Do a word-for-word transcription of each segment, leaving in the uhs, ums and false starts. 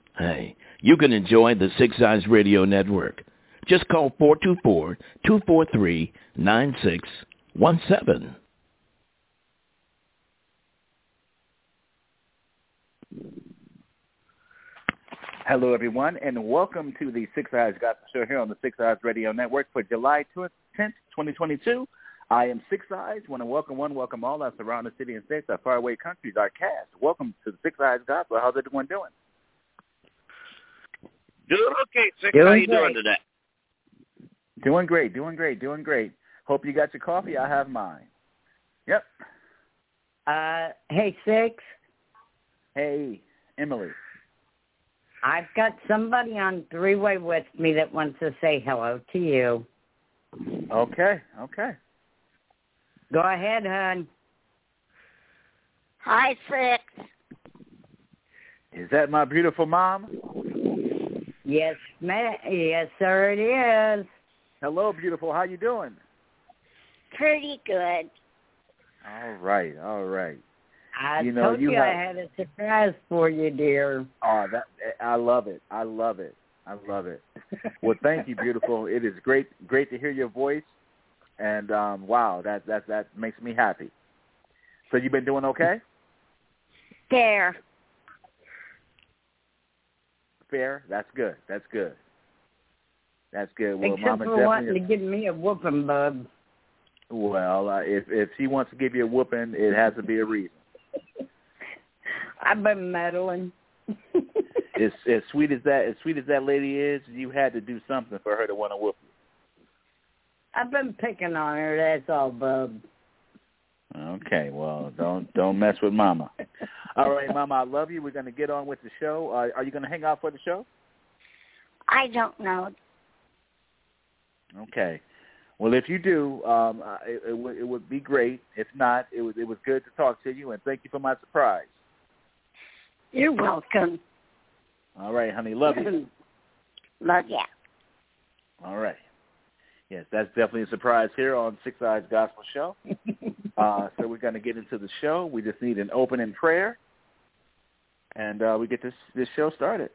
Hey, you can enjoy the Six Eyes Radio Network. Just call four two four, two four three, nine six one seven. Hello, everyone, and welcome to the Six Eyes Gospel Show here on the Six Eyes Radio Network for July tenth, twenty twenty-two. I am Six Eyes. Want to welcome one, welcome all our surrounding city and states, our faraway countries, our cast. Welcome to the Six Eyes Gospel. How's everyone doing? Doing okay, Six. Doing How you great. doing today? Doing great, doing great, doing great. Hope you got your coffee. I have mine. Yep. Uh, hey, Six. Hey, Emily. I've got somebody on three-way with me that wants to say hello to you. Okay, okay. Go ahead, hon. Hi, Six. Is that my beautiful mom? Yes, ma'am. Yes, sir, it is. Hello, beautiful. How you doing? Pretty good. All right, all right. I You know, told you you have- I had a surprise for you, dear. Oh, that I love it. I love it. I love it. Well, thank you, beautiful. It is great, great to hear your voice, and um, wow, that that that makes me happy. So you've been doing okay? There. Fair. That's good. That's good. That's good. Well, Except Mama for wanting to definitely. give me a whooping, bub. Well, uh, if if she wants to give you a whooping, it has to be a reason. I've been meddling. As as sweet as that, as sweet as that lady is, you had to do something for her to want to whoop you. I've been picking on her, that's all, bub. Okay, well, don't don't mess with Mama. All right, Mama, I love you. We're going to get on with the show. Uh, are you going to hang out for the show? I don't know. Okay. Well, if you do, um, uh, it, it, would, it would be great. If not, it was it was good to talk to you, and thank you for my surprise. You're welcome. All right, honey. Love you. Love ya. All right. Yes, that's definitely a surprise here on Six Eyes Gospel Show. Uh, so we're going to get into the show. We just need an opening prayer, and uh, we get this this show started.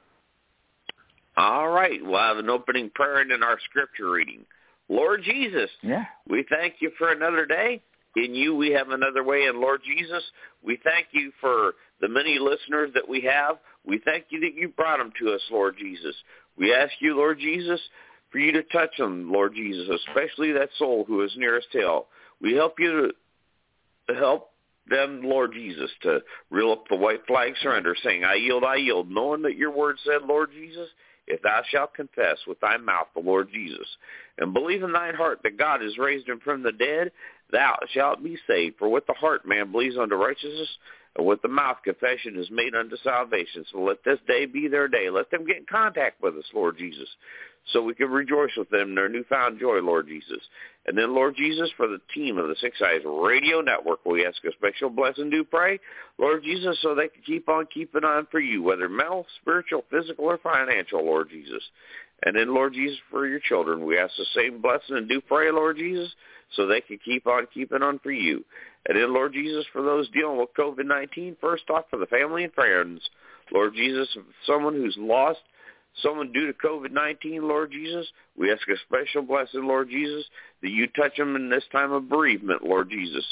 All right. We'll have an opening prayer and then our scripture reading. Lord Jesus, Yeah. we thank you for another day. In you we have another way. And Lord Jesus, we thank you for the many listeners that we have. We thank you that you brought them to us, Lord Jesus. We ask you, Lord Jesus, for you to touch them, Lord Jesus, especially that soul who is nearest hell. We help you to, to help them, Lord Jesus, to reel up the white flag surrender, saying, I yield, I yield, knowing that your word said, Lord Jesus, if thou shalt confess with thy mouth the Lord Jesus, and believe in thine heart that God has raised him from the dead, thou shalt be saved. For with the heart man believes unto righteousness, and with the mouth confession is made unto salvation. So let this day be their day. Let them get in contact with us, Lord Jesus, so we can rejoice with them in their newfound joy, Lord Jesus. And then, Lord Jesus, for the team of the Six Eyes Radio Network, we ask a special blessing, do pray, Lord Jesus, so they can keep on keeping on for you, whether mental, spiritual, physical, or financial, Lord Jesus. And then, Lord Jesus, for your children, we ask the same blessing and do pray, Lord Jesus, so they can keep on keeping on for you. And then, Lord Jesus, for those dealing with COVID nineteen, first off, for the family and friends, Lord Jesus, someone who's lost someone due to COVID nineteen, Lord Jesus, we ask a special blessing, Lord Jesus, that you touch them in this time of bereavement, Lord Jesus.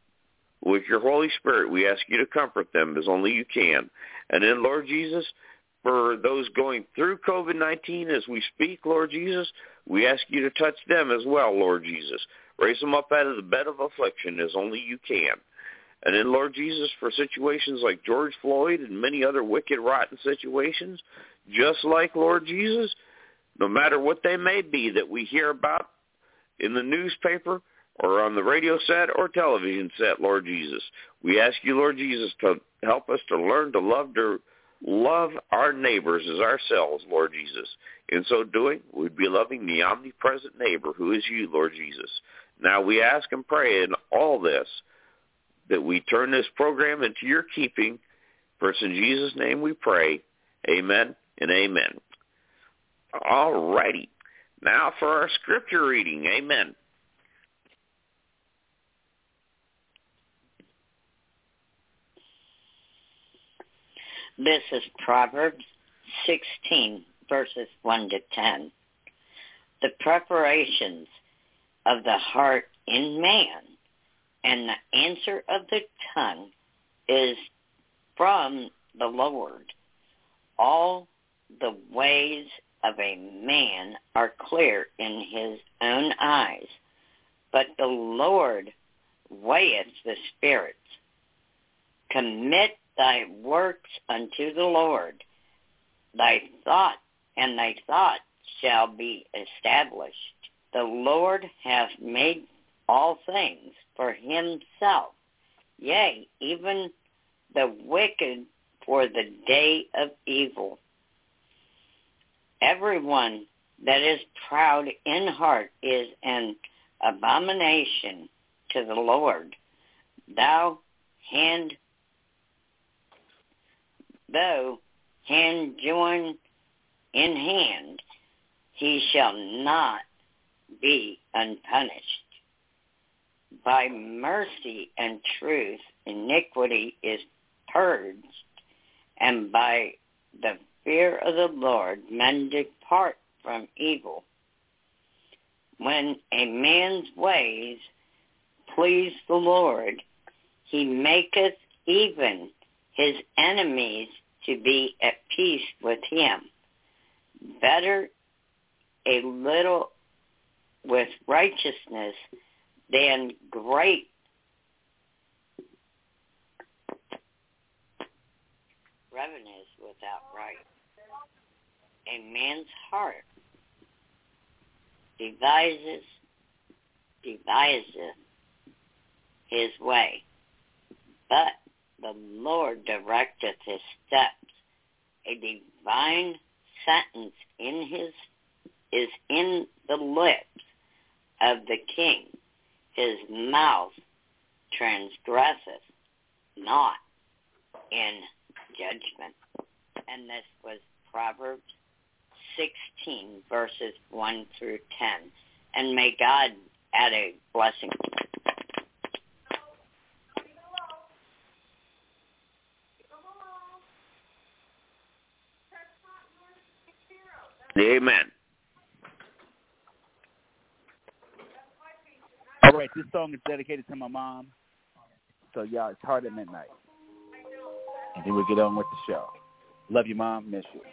With your Holy Spirit, we ask you to comfort them as only you can. And then, Lord Jesus, for those going through COVID nineteen as we speak, Lord Jesus, we ask you to touch them as well, Lord Jesus. Raise them up out of the bed of affliction as only you can. And then, Lord Jesus, for situations like George Floyd and many other wicked, rotten situations, just like, Lord Jesus, no matter what they may be that we hear about in the newspaper or on the radio set or television set, Lord Jesus, we ask you, Lord Jesus, to help us to learn to love to love our neighbors as ourselves, Lord Jesus. In so doing, we'd be loving the omnipresent neighbor who is you, Lord Jesus. Now we ask and pray in all this that we turn this program into your keeping. For it's in Jesus' name we pray. Amen and amen. All righty. Now for our scripture reading. Amen. This is Proverbs sixteen, verses one to ten. The preparations of the heart in man and the answer of the tongue is from the Lord. All the ways of a man are clear in his own eyes, but the Lord weigheth the spirits. Commit thy works unto the Lord. Thy thought and thy thought shall be established. The Lord hath made all things for himself, yea, even the wicked for the day of evil. Everyone that is proud in heart is an abomination to the Lord. Thou hand, though hand join in hand, he shall not be unpunished. By mercy and truth iniquity is purged, and by the fear of the Lord men depart from evil. When a man's ways please the Lord, he maketh even his enemies to be at peace with him. Better a little with righteousness than great revenues without right. A man's heart devises, deviseth his way, but the Lord directeth his steps. A divine sentence in his is in the lips of the king. His mouth transgresseth not in judgment. And this was Proverbs sixteen, verses one through ten. And may God add a blessing. Amen. All right, this song is dedicated to my mom. So, y'all, it's Hard at Midnight. And then we'll get on with the show. Love you, Mom. Miss you.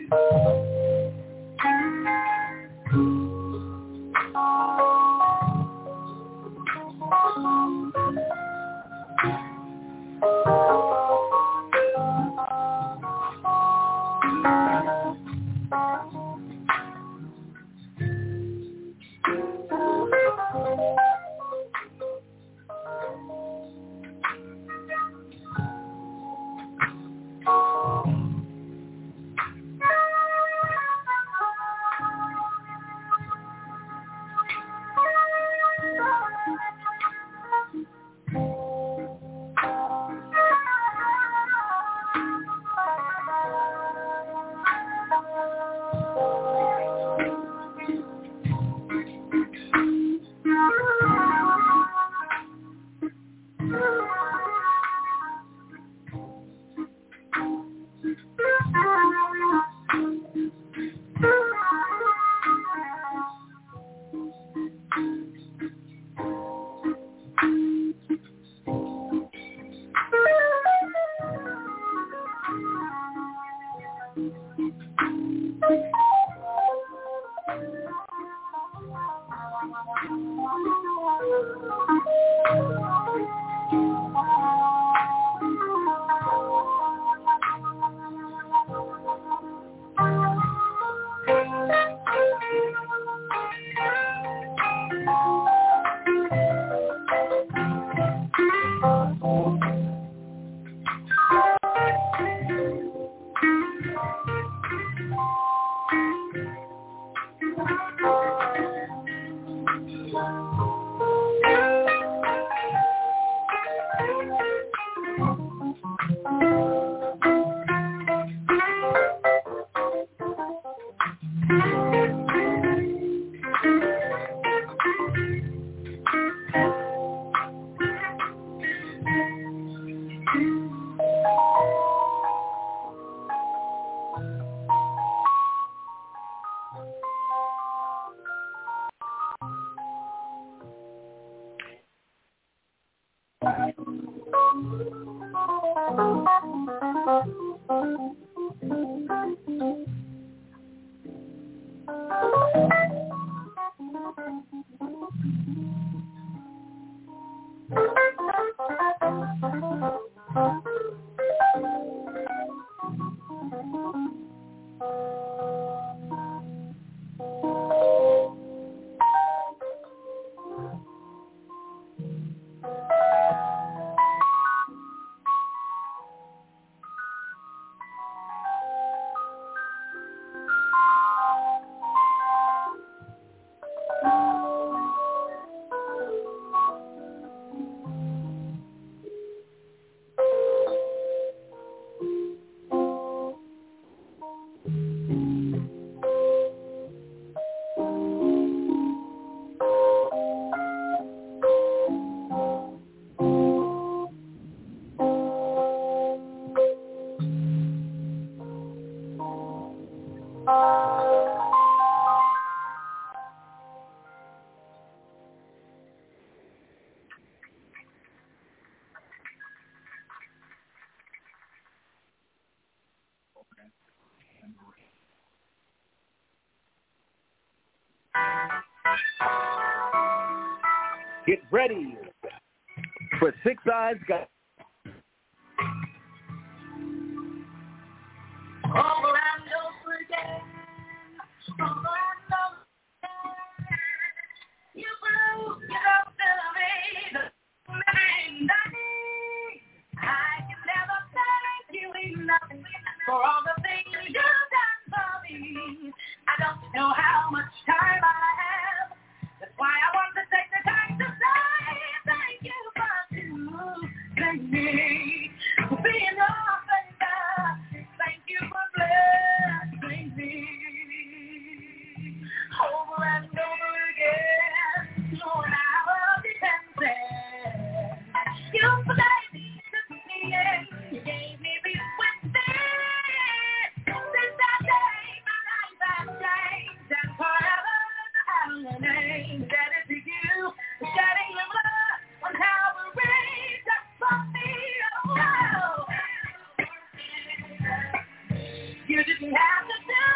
Get ready for Six Eyes Got. For all the things you've done for me, I don't know how much time I have. That's why I want to take the time to say thank you for choosing me, for being your favor. Thank you for blessing me over and over again. Knowing I was dependent, you forgave me, took me in, you gave me peace with me. Since that day, my life has changed, and forever I have a name that is to you. The shedding of blood on Calvary just for me. Oh, you didn't have to do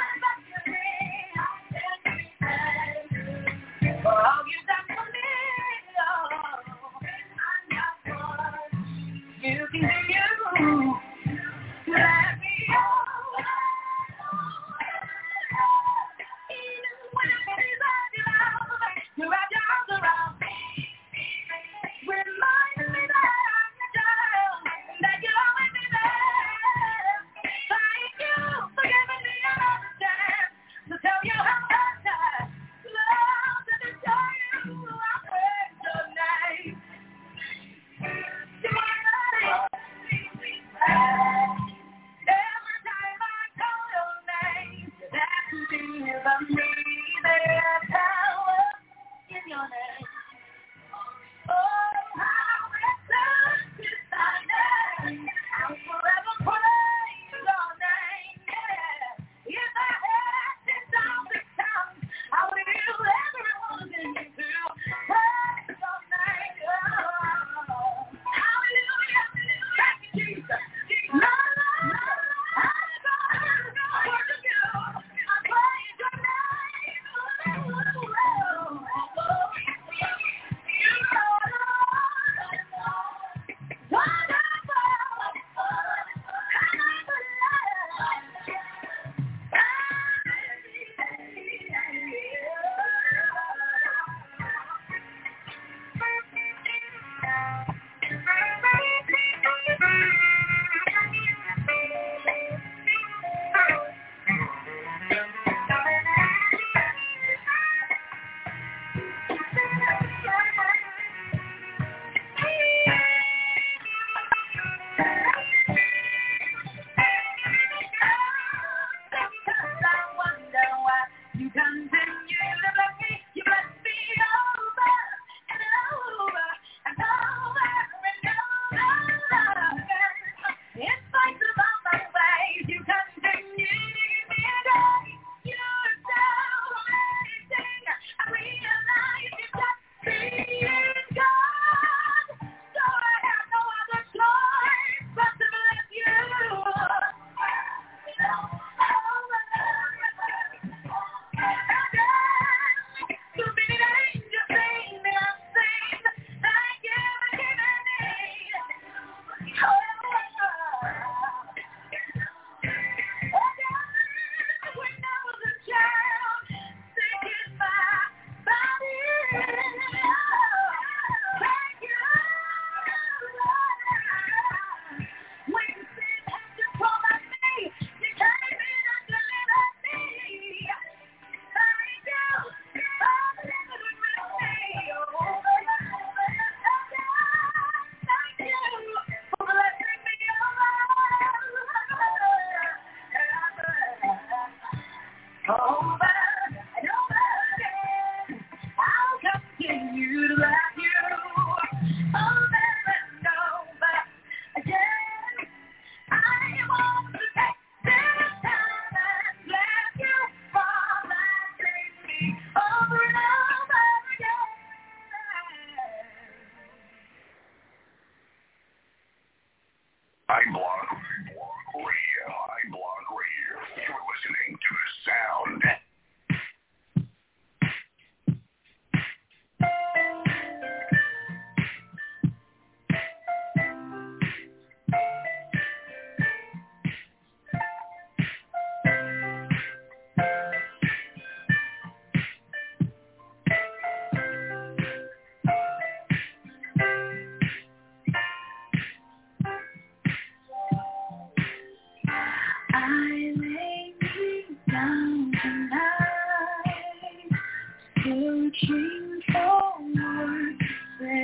Looking forward to say,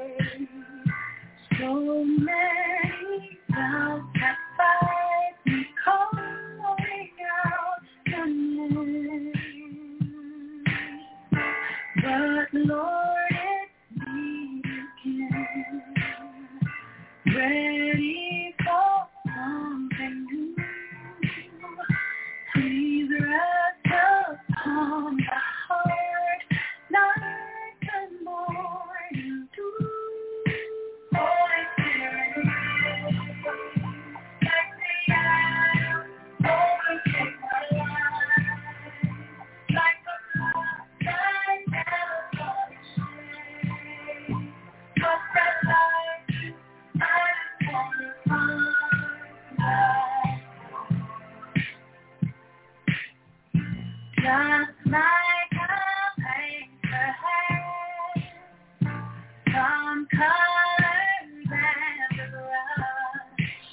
so many doubts have fight me, calling out your name. But Lord, it's me again, ready for something new. Please rest upon the heart, night and morning dew. Holy Spirit, let me out, overtake my life, like a flood that never shades. But that light, I just wanna find light. Just like a painter has some colors and a brush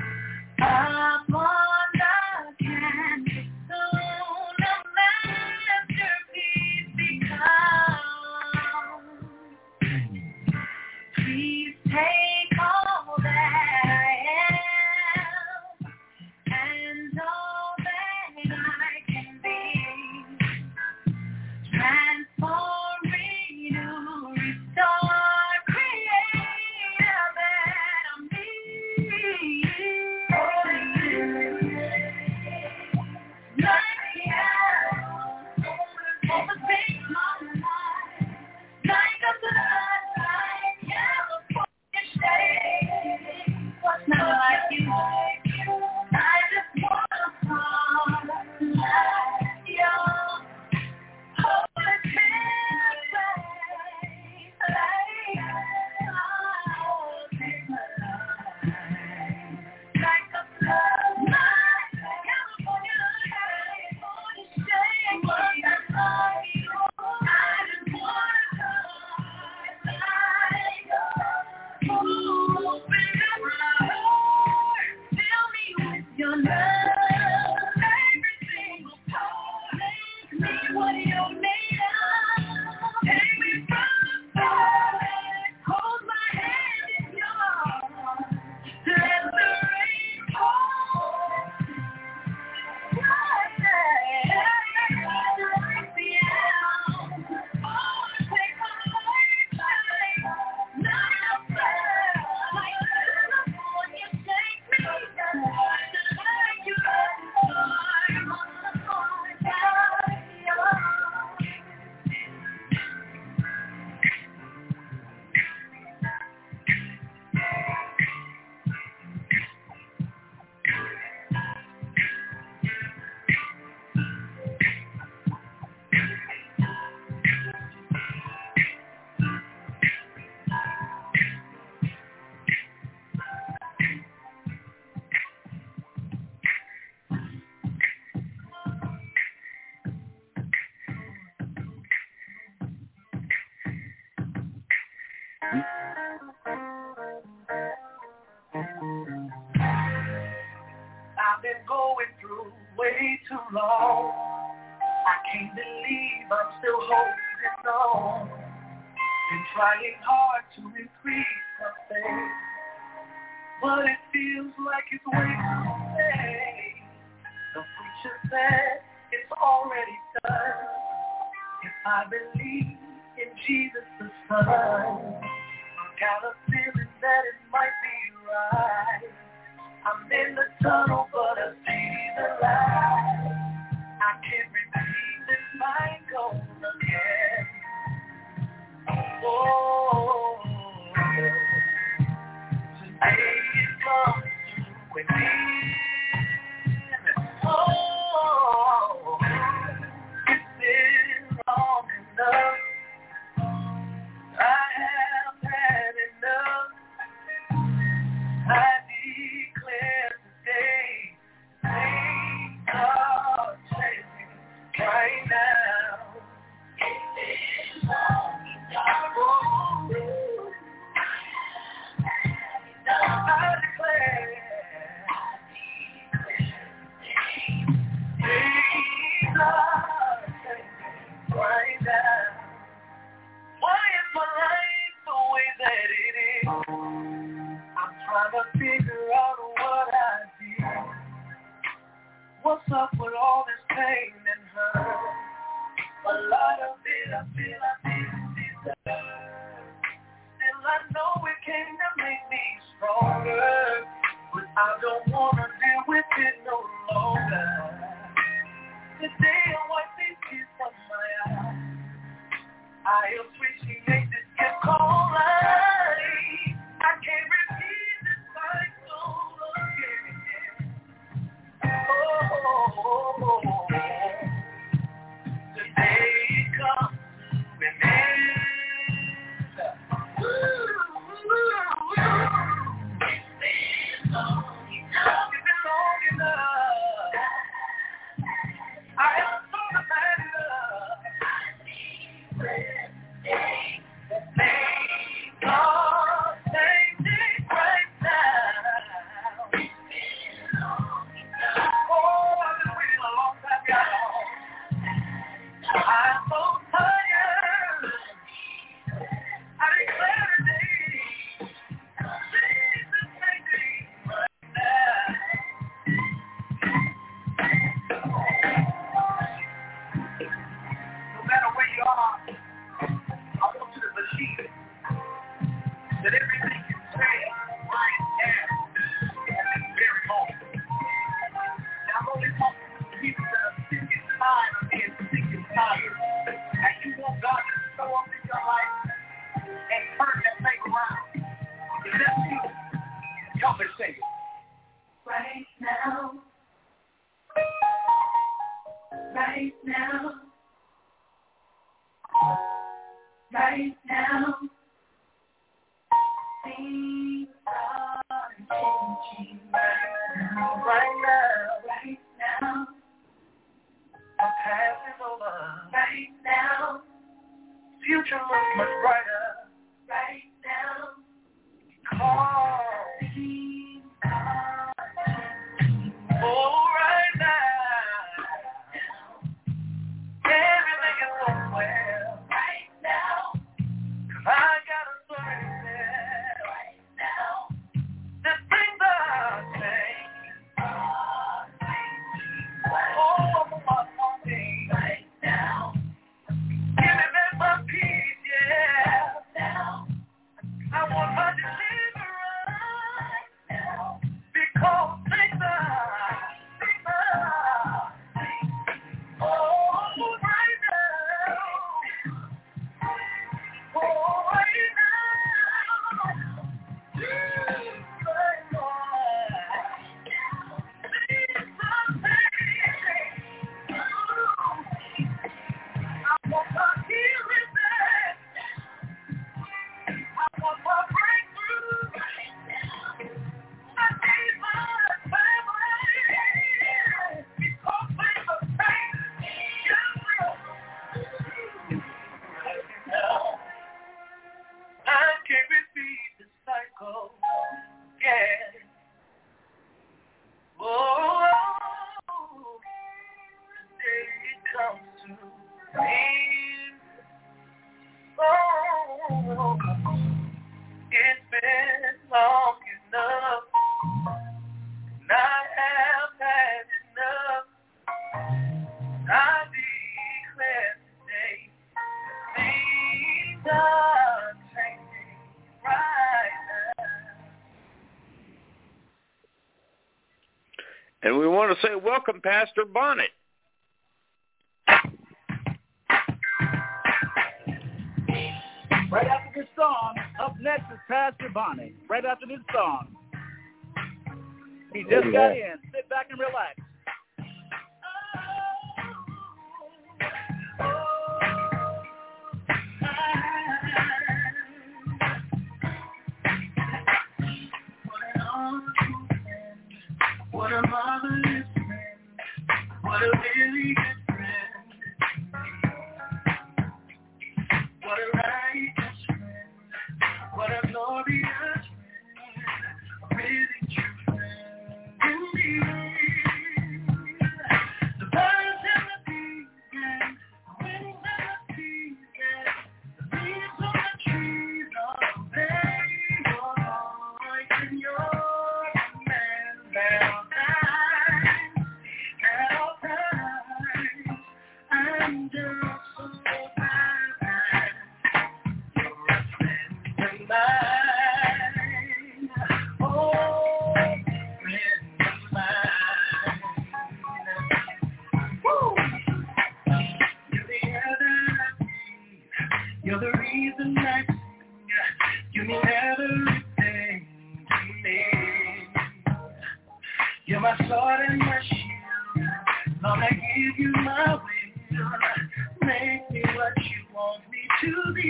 upon the canvas, soon a masterpiece becomes. Please take all that I am and all that I can be. Transform, renew, restore, create a better me. Holy Spirit, let me out, overtake my life, like a flood, like California shade. What's not like you? I just wanna fall like you. Holy Spirit, like I'll take my life, like a flood, like California shade. What's not like you? I just wanna fall like you. Open up my heart, fill me with your love. Every single part makes me what you're made of. Take me from the start, hold my hand in yours. Let the rain fall. Like the elm. Oh, take my life like not a bird. Like California, take me down. Like you are on the heart, like yours. I've been going through way too long. I can't believe I'm still holding on. Been trying hard to increase my faith, but it feels like it's way too late. The preacher said it's already done. If I believe in Jesus the Son, I've got a feeling that it might be right. I'm in the tunnel, but I see the light. I can't repeat this cycle again. Oh, today it comes to an end. Oh, it's been long enough. I have had enough. I declare today, things are changing right now. It's been long enough. Oh, I declare, suffered all this pain and hurt. A lot of it I feel I didn't deserve. Still I know it came to make me stronger, but I don't wanna deal with it no longer. Today I wipe these tears from my eyes. I appreciate this gift called life. I can't repeat this cycle again. Oh, oh, oh, oh. Today comes to an end. Ooh, ooh, ooh. It's been long enough. It's been long enough. I have thought about love. I need rest. Thank God, thank it right now. It's been long enough. Oh, I've been waiting a long time, y'all. I'm so tired. I declare today, Jesus, thank me right now. No matter where you are, I want you to believe that everything you say right now at this very moment. Now I'm only talking to people that are sick and tired of being sick and tired. And you want God to show up in your life and turn that thing around. If that's you, y'all can say it. Right now. Right now. Right now, things are changing. Right now, right now, right now, the past is over. Right now, future looks much brighter. Right now, call. Things are changing. Oh, right now, everything is going well. I got a story to tell right now. The things are changing. Oh, my morning right now. Give me back my peace, yeah. Now. I want my deliverance right now. Because things are, things are changing. Oh, right now. Oh, right now. Right now. Things are changing. I want my healing back. I want my breakthrough. I need my family. Because things are changing. Now, I can't repeat the cycle again. Oh, the day comes to an end. Oh, it's been long enough, and I have had enough. I declare today, things are changing right now. And we want to say welcome, Pastor Bonnet. Right after this song, up next is Pastor Bonnie. Right after this song. He just got in. Sit back and relax. What a marvelous friend. What a really good friend. What a righteous friend. What a glorious friend. A really true friend indeed. The birds and the bees and the winds and the trees and the leaves on the trees obey your voice and your command. Now You're my sword and my shield. Lord, I give you my will. Make me what you want me to be.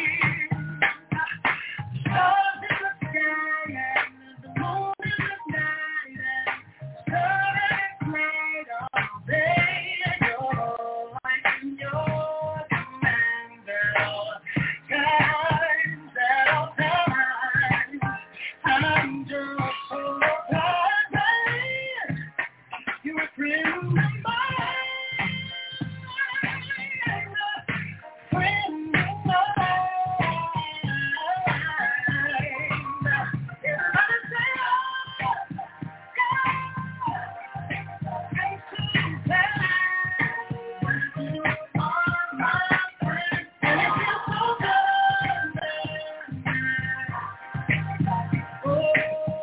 The stars in the sky and the moon in the night and the sun and night all day. Your light and your command at all times, at all times. I'm just so tired. You're a friend of mine. Friend of mine. Everybody say, oh, God, thanks to that. You are my friend, and it feels so good. Oh,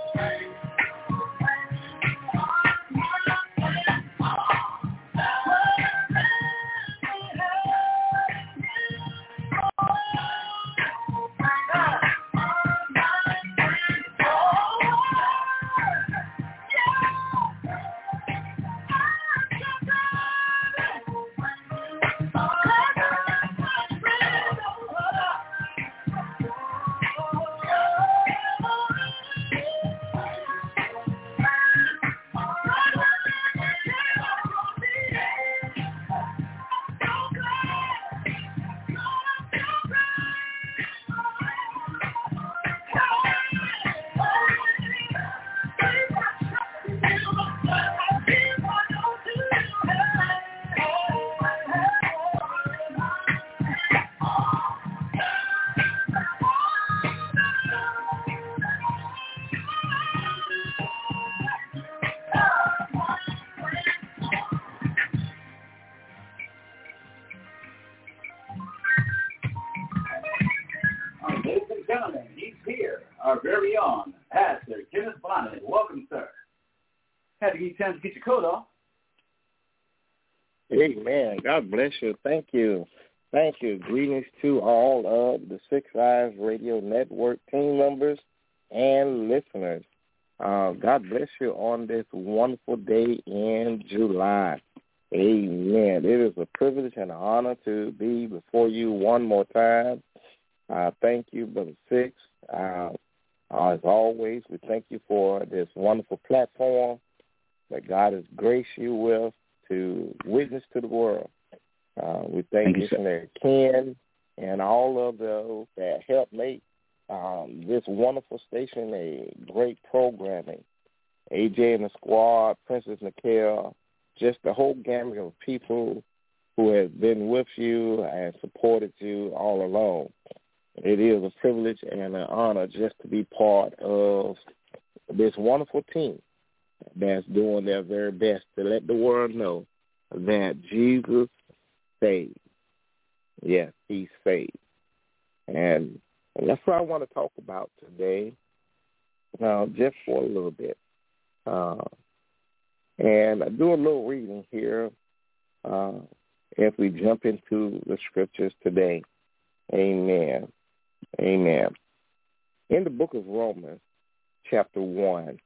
Ladies and gentlemen, he's here, our very own Pastor Kenneth Bonnet. Welcome, sir. Had to give you a chance to get your coat off. Amen. God bless you. Thank you. Thank you. Greetings to all of the Six Eyes Radio Network team members and listeners. Uh, God bless you on this wonderful day in July. Amen. It is a privilege and an honor to be before you one more time. Uh, thank you, Brother Six. Uh, as always, we thank you for this wonderful platform that God has graced you with to witness to the world. Uh, we thank, thank Missionary Ken and all of those that helped make um, this wonderful station a great programming. A J and the squad, Princess Nikhil, just the whole gamut of people who have been with you and supported you all along. It is a privilege and an honor just to be part of this wonderful team that's doing their very best to let the world know that Jesus saves. Yes, he saves. And that's what I want to talk about today, uh, just for a little bit. Uh, and I do a little reading here uh, as we jump into the scriptures today. Amen. Amen. In the book of Romans, chapter one,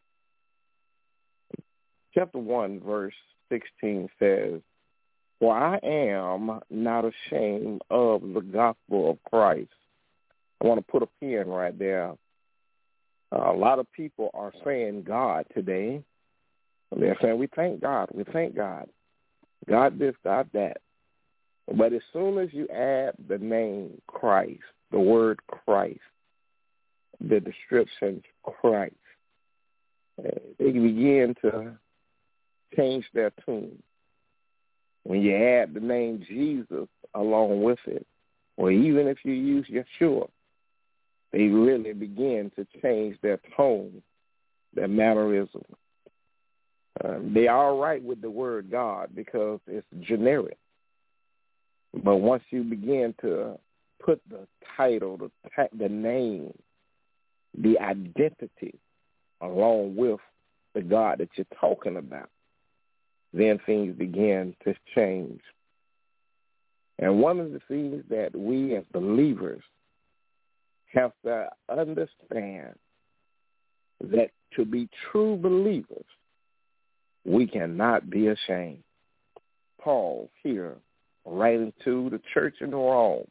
chapter one, verse sixteen says, "For I am not ashamed of the gospel of Christ." I want to put a pin right there. Uh, a lot of people are saying God today. They're saying, we thank God, we thank God. God this, God that. But as soon as you add the name Christ, the word Christ, the description Christ, they begin to change their tune. When you add the name Jesus along with it, or even if you use Yeshua, they really begin to change their tone, their mannerism. Uh, they are all right with the word God because it's generic. But once you begin to put the title, the, the name, the identity along with the God that you're talking about, then things begin to change. And one of the things that we as believers have to understand that to be true believers, we cannot be ashamed. Paul here, writing to the church in Rome,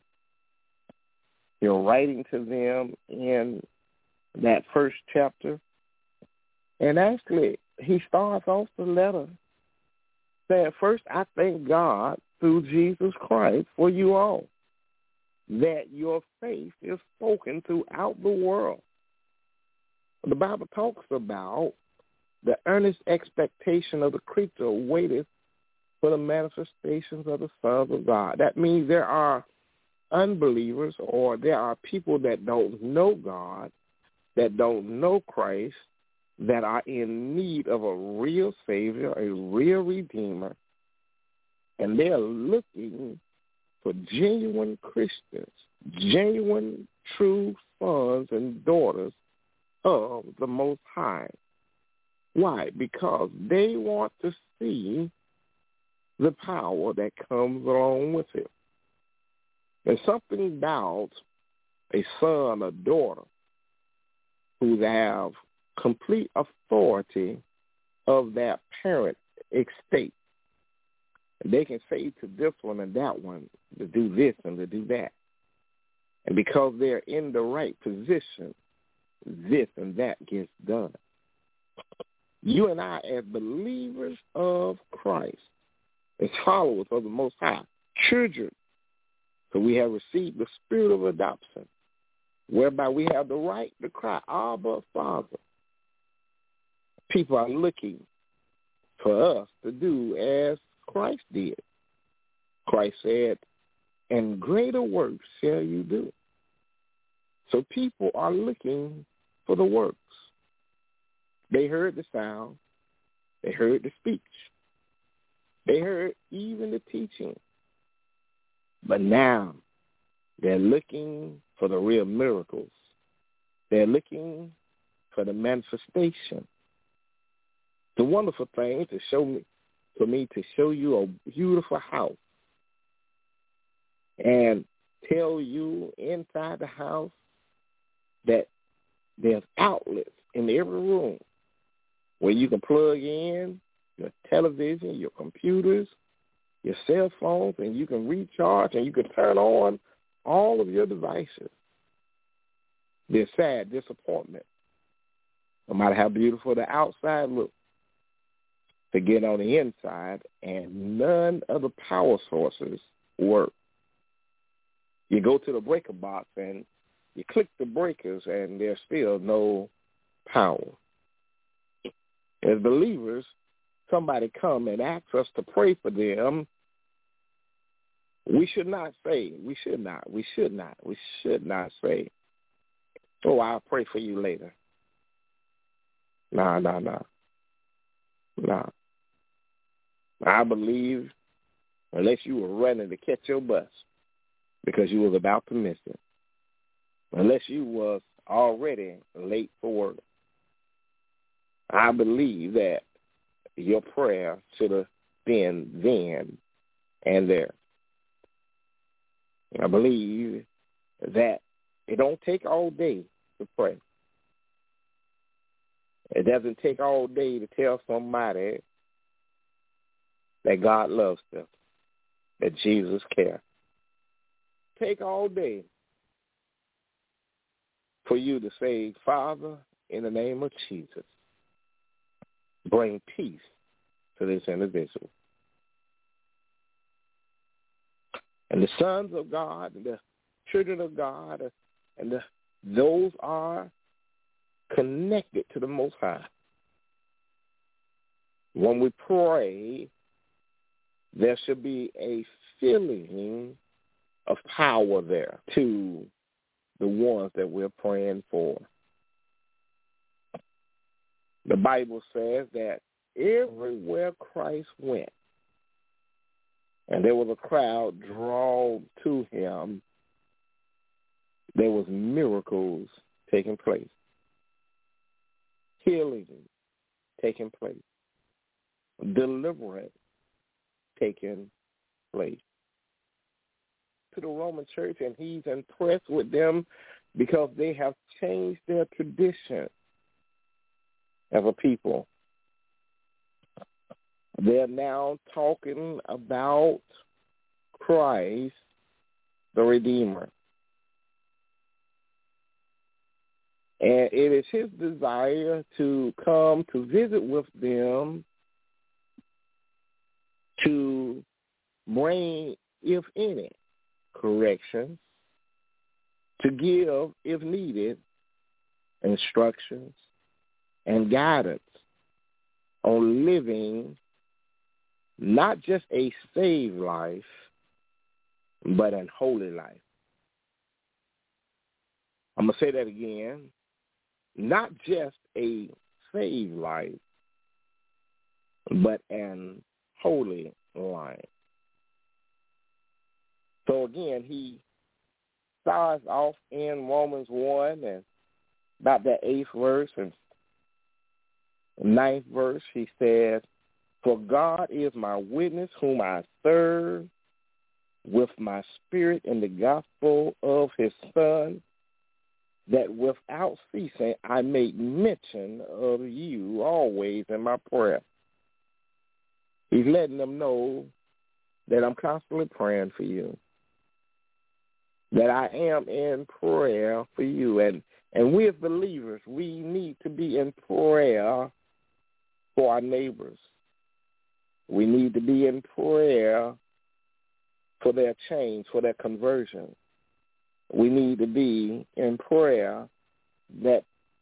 you're writing to them in that first chapter. And actually, he starts off the letter saying, first, I thank God through Jesus Christ for you all, that your faith is spoken throughout the world. The Bible talks about the earnest expectation of the creature waited for the manifestations of the sons of God. That means there are unbelievers, or there are people that don't know God, that don't know Christ, that are in need of a real Savior, a real Redeemer, and they're looking for genuine Christians, genuine, true sons and daughters of the Most High. Why? Because they want to see the power that comes along with it. There's something about a son or daughter who have complete authority of their parent estate. And they can say to this one and that one to do this and to do that. And because they're in the right position, this and that gets done. You and I, as believers of Christ, as followers of the Most High, children, so we have received the spirit of adoption, whereby we have the right to cry, Abba, Father. People are looking for us to do as Christ did. Christ said, and greater works shall you do. So people are looking for the works. They heard the sound. They heard the speech. They heard even the teaching. But now they're looking for the real miracles. They're looking for the manifestation. The wonderful thing to show me, for me to show you a beautiful house and tell you inside the house that there's outlets in every room where you can plug in your television, your computers, your cell phones, and you can recharge and you can turn on all of your devices. There's sad disappointment, no matter how beautiful the outside looks, to get on the inside, and none of the power sources work. You go to the breaker box and you click the breakers, and there's still no power. As believers, somebody come and ask us to pray for them, we should not say, we should not, we should not, we should not say, oh, I'll pray for you later. Nah, nah, nah. Nah. I believe unless you were running to catch your bus because you was about to miss it, unless you was already late for work, I believe that your prayer should have been then and there. I believe that it don't take all day to pray. It doesn't take all day to tell somebody that God loves them, that Jesus cares. Take all day for you to say, Father, in the name of Jesus, bring peace to this individual. And the sons of God, and the children of God, and the, those are connected to the Most High. When we pray, there should be a feeling of power there to the ones that we're praying for. The Bible says that everywhere Christ went, and there was a crowd drawn to him, there was miracles taking place, healing taking place, deliverance taking place. To the Roman church, and he's impressed with them because they have changed their tradition as a people. they're now talking about Christ, the Redeemer. And it is his desire to come to visit with them, to bring, if any, corrections, to give, if needed, instructions and guidance on living not just a saved life, but an holy life. I'm going to say that again. Not just a saved life, but an holy life. So again, he starts off in Romans one and about that eighth verse and ninth verse, he says, "For God is my witness, whom I serve with my spirit in the gospel of his Son, that without ceasing I make mention of you always in my prayer." He's letting them know that I'm constantly praying for you, that I am in prayer for you. And, and we as believers, we need to be in prayer for our neighbors. We need to be in prayer for their change, for their conversion. We need to be in prayer that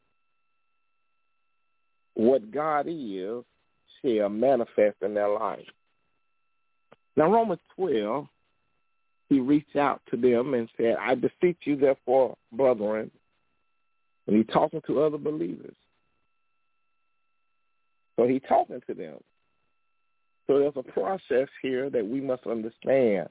what God is shall manifest in their life. Now, Romans twelve, he reached out to them and said, "I beseech you, therefore, brethren," and he's talking to other believers. So he's talking to them. So there's a process here that we must understand.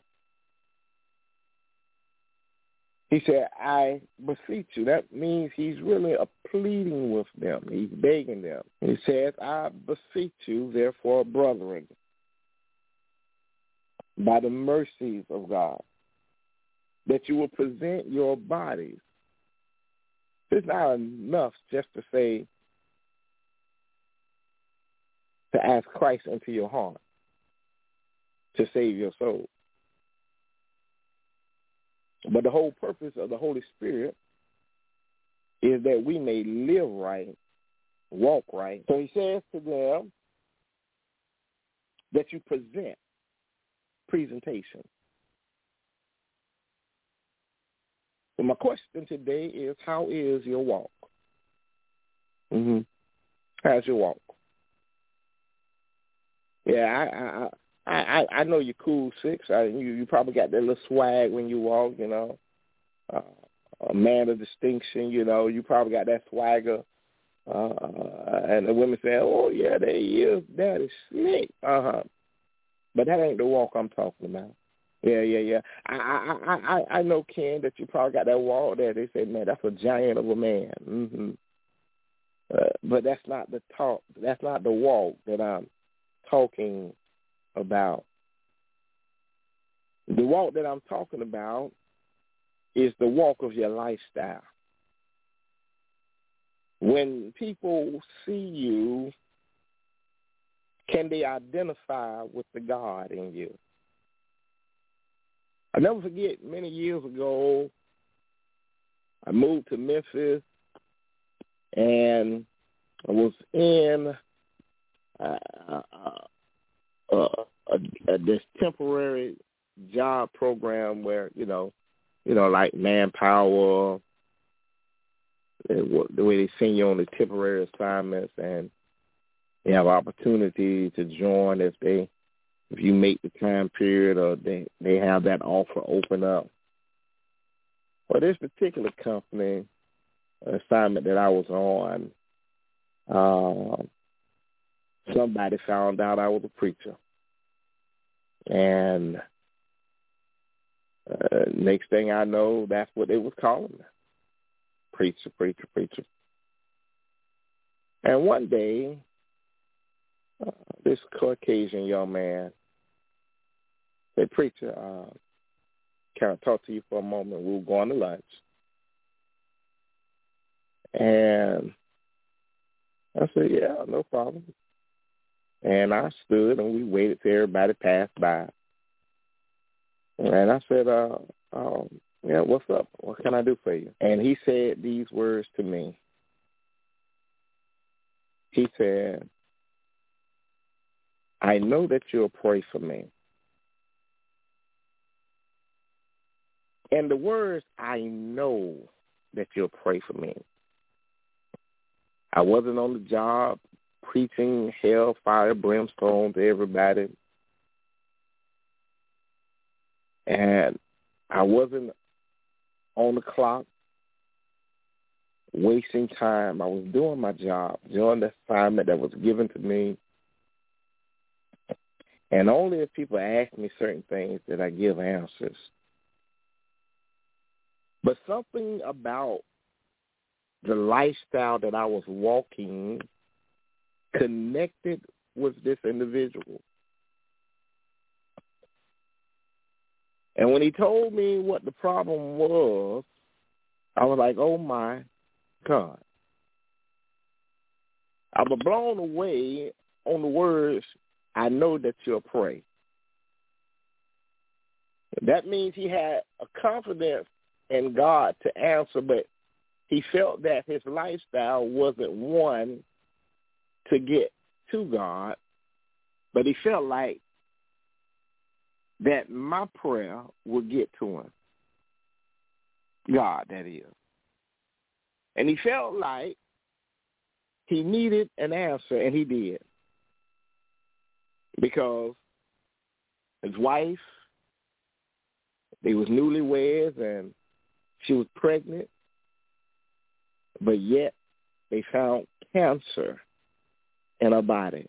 He said, "I beseech you." That means he's really a pleading with them. He's begging them. He says, "I beseech you, therefore, brethren, by the mercies of God, that you will present your bodies." It's not enough just to say, to ask Christ into your heart to save your soul. But the whole purpose of the Holy Spirit is that we may live right, walk right. So he says to them that you present, presentation. So my question today is, how is your walk? Mm-hmm. How's your walk? Yeah, I, I, I, I know you're cool, Six. I, you, you probably got that little swag when you walk, you know. Uh, a man of distinction, you know. You probably got that swagger. Uh, and the women say, "Oh, yeah, there he is. That is slick." Uh-huh. But that ain't the walk I'm talking about. Yeah, yeah, yeah. I, I, I, I, I know, Ken, that you probably got that walk there. They say, "Man, that's a giant of a man." Mm-hmm. Uh, but that's not the talk. That's not the walk that I'm talking about. The walk that I'm talking about is the walk of your lifestyle. When people see you, can they identify with the God in you? I never forget, many years ago, I moved to Memphis, and I was in uh, uh, uh, a, a, this temporary job program where, you know, you know, like Manpower, the way they send you on the temporary assignments, and you have opportunity to join if they, if you make the time period, or they, they have that offer open up. Well, this particular company assignment that I was on, uh, somebody found out I was a preacher. And uh, next thing I know, that's what they was calling me. Preacher, preacher, preacher. And one day, uh, this Caucasian young man said, "Preacher, uh, can I talk to you for a moment? We were going to lunch." And I said, "Yeah, no problem." And I stood and we waited till everybody passed by. And I said, uh, um, yeah, what's up? What can I do for you? And he said these words to me. He said, I know that you'll pray for me. And the words, I know that you'll pray for me. I wasn't on the job preaching hell, fire, brimstone to everybody. And I wasn't on the clock wasting time. I was doing my job, doing the assignment that was given to me. And only if people ask me certain things did I give answers. But something about the lifestyle that I was walking connected with this individual. And when he told me what the problem was, I was like, oh, my God. I was blown away on the words, I know that you'll pray. That means he had a confidence in God to answer, but he felt that his lifestyle wasn't one to get to God, but he felt like that my prayer would get to him. God, that is. And he felt like he needed an answer, and he did. Because his wife, they was newlyweds, and she was pregnant, but yet they found cancer in her body.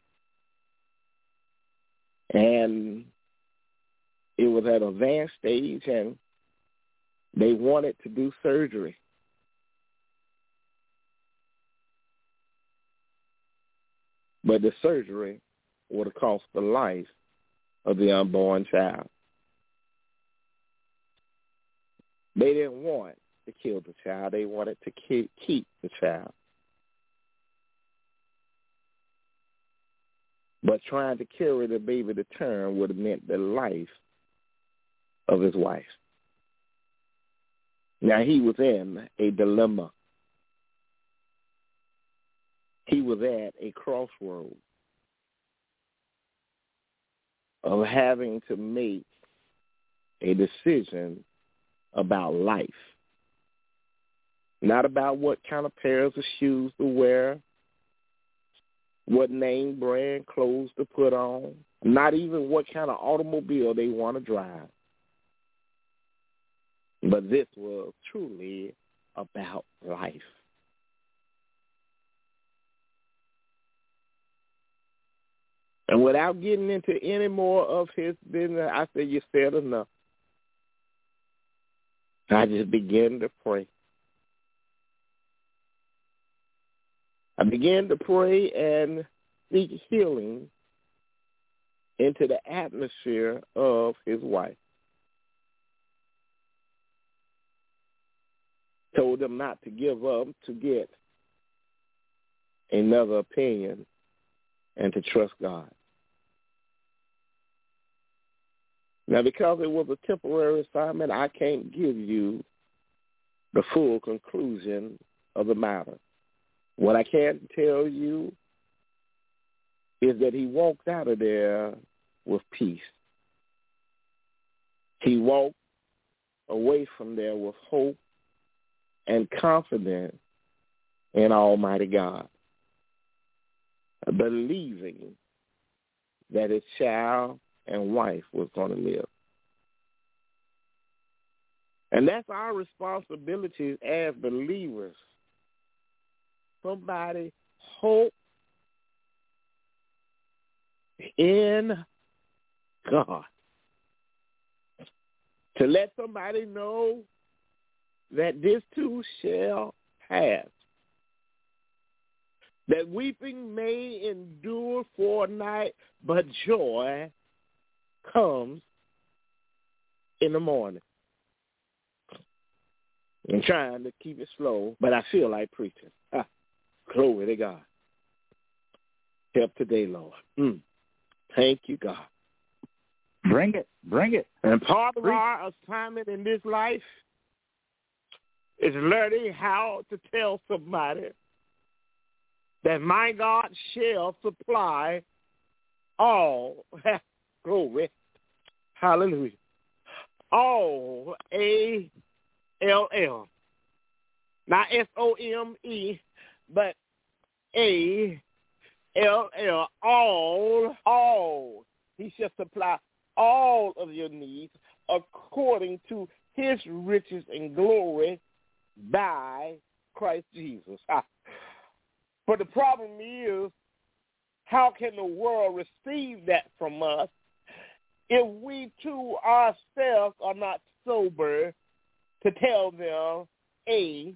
And it was at an advanced stage, and they wanted to do surgery. But the surgery would have cost the life of the unborn child. They didn't want to kill the child. They wanted to keep, keep the child. But trying to carry the baby to term would have meant the life of his wife. Now, he was in a dilemma. He was at a crossroad of having to make a decision about life. Not about what kind of pairs of shoes to wear, what name brand clothes to put on, not even what kind of automobile they want to drive. But this was truly about life. And without getting into any more of his business, I said, you said enough. I just began to pray. I began to pray and seek healing into the atmosphere of his wife. Told him not to give up, to get another opinion, and to trust God. Now, because it was a temporary assignment, I can't give you the full conclusion of the matter. What I can tell you is that he walked out of there with peace. He walked away from there with hope and confidence in Almighty God, believing that his child and wife was going to live. And that's our responsibility as believers. Somebody hope in God. To let somebody know that this too shall pass. That weeping may endure for a night, but joy comes in the morning. I'm trying to keep it slow, but I feel like preaching. Ah, glory to God. Help today, Lord. Mm. Thank you, God. Bring it. Bring it. And part of Bring- our assignment in this life is learning how to tell somebody that my God shall supply all, glory, hallelujah, all, A L L, not S O M E, but A L L, all, all. He shall supply all of your needs according to his riches and glory by Christ Jesus. But the problem is, how can the world receive that from us if we too ourselves are not sober to tell them, A,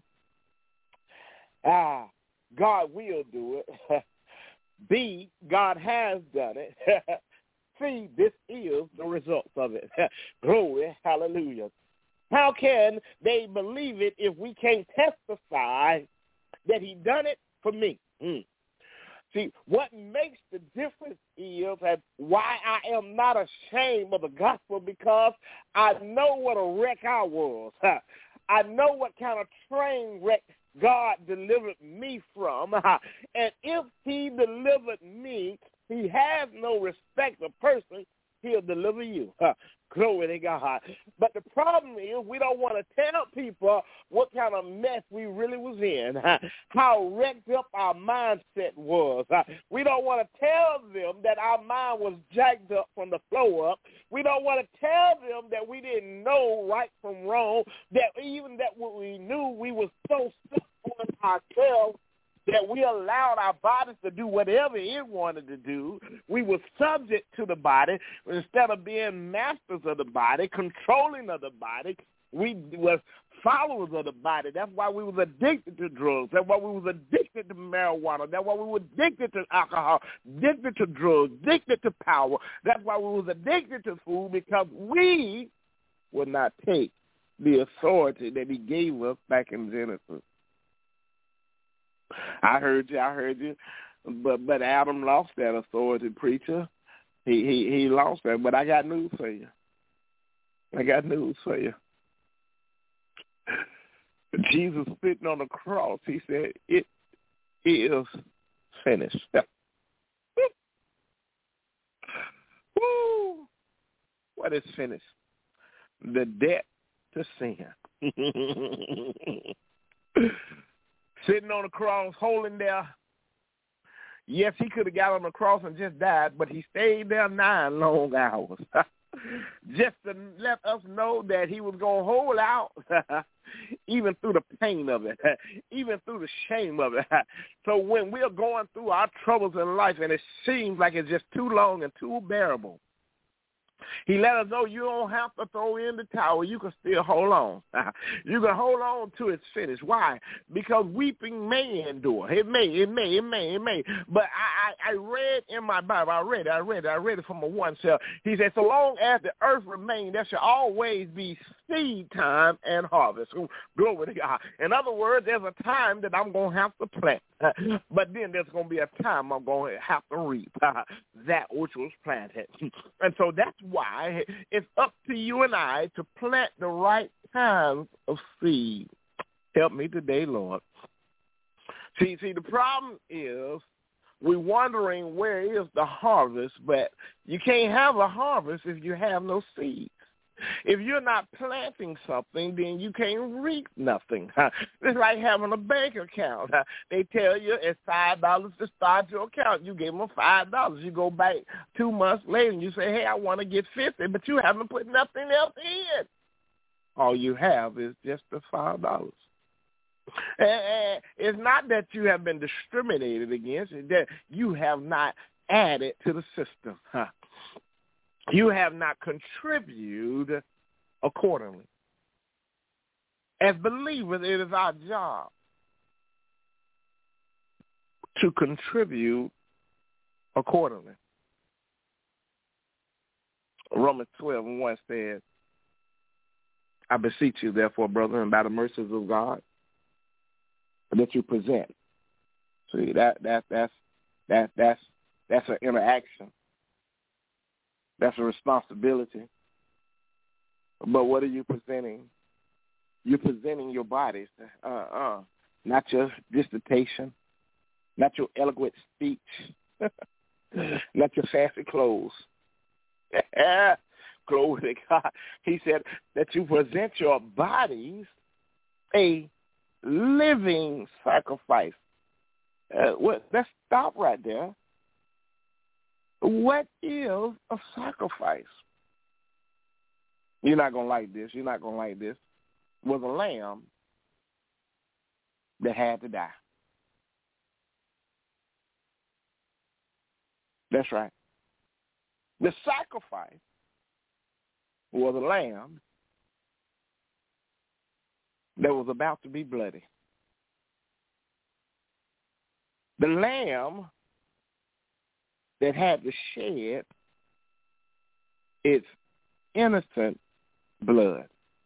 ah, God will do it. B, God has done it. C, this is the results of it. Glory, hallelujah. How can they believe it if we can't testify that he done it for me? Mm. See, what makes the difference is and why I am not ashamed of the gospel, because I know what a wreck I was. I know what kind of train wreck God delivered me from. And if he delivered me, he has no respect of person. He'll deliver you. Glory to God. But the problem is we don't want to tell people what kind of mess we really was in, how wrecked up our mindset was. We don't want to tell them that our mind was jacked up from the floor up. We don't want to tell them that we didn't know right from wrong, that even that what we knew, we were so stuck on ourselves that we allowed our bodies to do whatever it wanted to do. We were subject to the body. Instead of being masters of the body, controlling of the body, we were followers of the body. That's why we was addicted to drugs. That's why we was addicted to marijuana. That's why we were addicted to alcohol, addicted to drugs, addicted to power. That's why we was addicted to food, because we would not take the authority that he gave us back in Genesis. I heard you, I heard you, but but Adam lost that authority, preacher. He he he lost that. But I got news for you. I got news for you. Jesus sitting on the cross, he said, "It is finished." Woo! What is finished? The debt to sin. Sitting on the cross, holding there. Yes, he could have got on the cross and just died, but he stayed there nine long hours just to let us know that he was going to hold out even through the pain of it, even through the shame of it. So when we're going through our troubles in life and it seems like it's just too long and too bearable, he let us know you don't have to throw in the towel. You can still hold on. You can hold on till it's finished. Why? Because weeping may endure. It may, it may, it may, it may. But I, I, I read in my Bible, I read it, I read it, I read it from a one cell. He said, so long as the earth remains, there shall always be seed time and harvest. Glory to God. In other words, there's a time that I'm going to have to plant. But then there's going to be a time I'm going to have to reap that which was planted. And so that's why it's up to you and I to plant the right kinds of seed. Help me today, Lord. See, see, the problem is we're wondering where is the harvest, but you can't have a harvest if you have no seeds. If you're not planting something, then you can't reap nothing. It's like having a bank account. They tell you it's five dollars to start your account. You give them five dollars. You go back two months later and you say, hey, I want to get fifty, but you haven't put nothing else in. All you have is just the five dollars. And it's not that you have been discriminated against. It's that you have not added to the system. You have not contributed accordingly. As believers, it is our job to contribute accordingly. Romans twelve and one says, I beseech you, therefore, brethren, by the mercies of God, that you present. See, that that that's that that's that's an interaction. That's a responsibility. But what are you presenting? You're presenting your bodies, uh-uh, not your dissertation, not your eloquent speech, not your fancy clothes. Glory to God. He said that you present your bodies a living sacrifice. Uh, what, let's stop right there. What is a sacrifice? You're not going to like this. You're not going to like this. Was a lamb that had to die. That's right. The sacrifice was a lamb that was about to be bloody. The lamb that had to shed its innocent blood.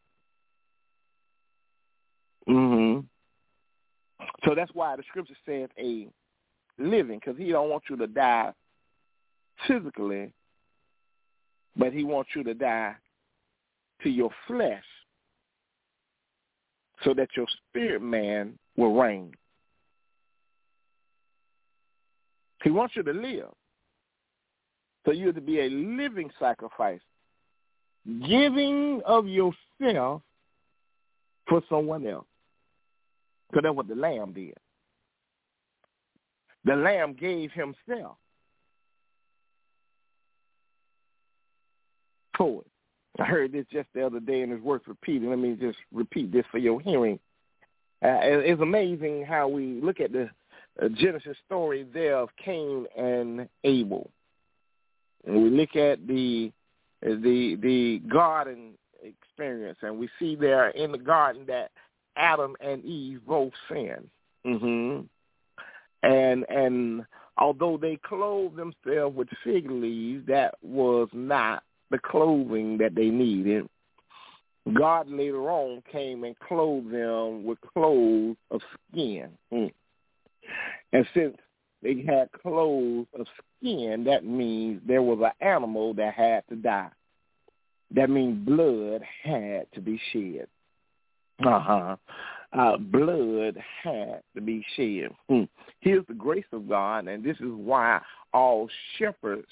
Mm-hmm. So that's why the scripture says a living, because he don't want you to die physically, but he wants you to die to your flesh so that your spirit man will reign. He wants you to live. So you're to be a living sacrifice, giving of yourself for someone else. So that's what the lamb did. The lamb gave himself for it. I heard this just the other day, and it's worth repeating. Let me just repeat this for your hearing. Uh, it's amazing how we look at the uh, Genesis story there of Cain and Abel. And we look at the the the garden experience, and we see there in the garden that Adam and Eve both sinned. Mm-hmm. And and although they clothed themselves with fig leaves, that was not the clothing that they needed. God later on came and clothed them with clothes of skin. Mm. And since they had clothes of skin, that means there was an animal that had to die. That means blood had to be shed. Uh-huh. Uh, blood had to be shed. Mm. Here's the grace of God, and this is why all shepherds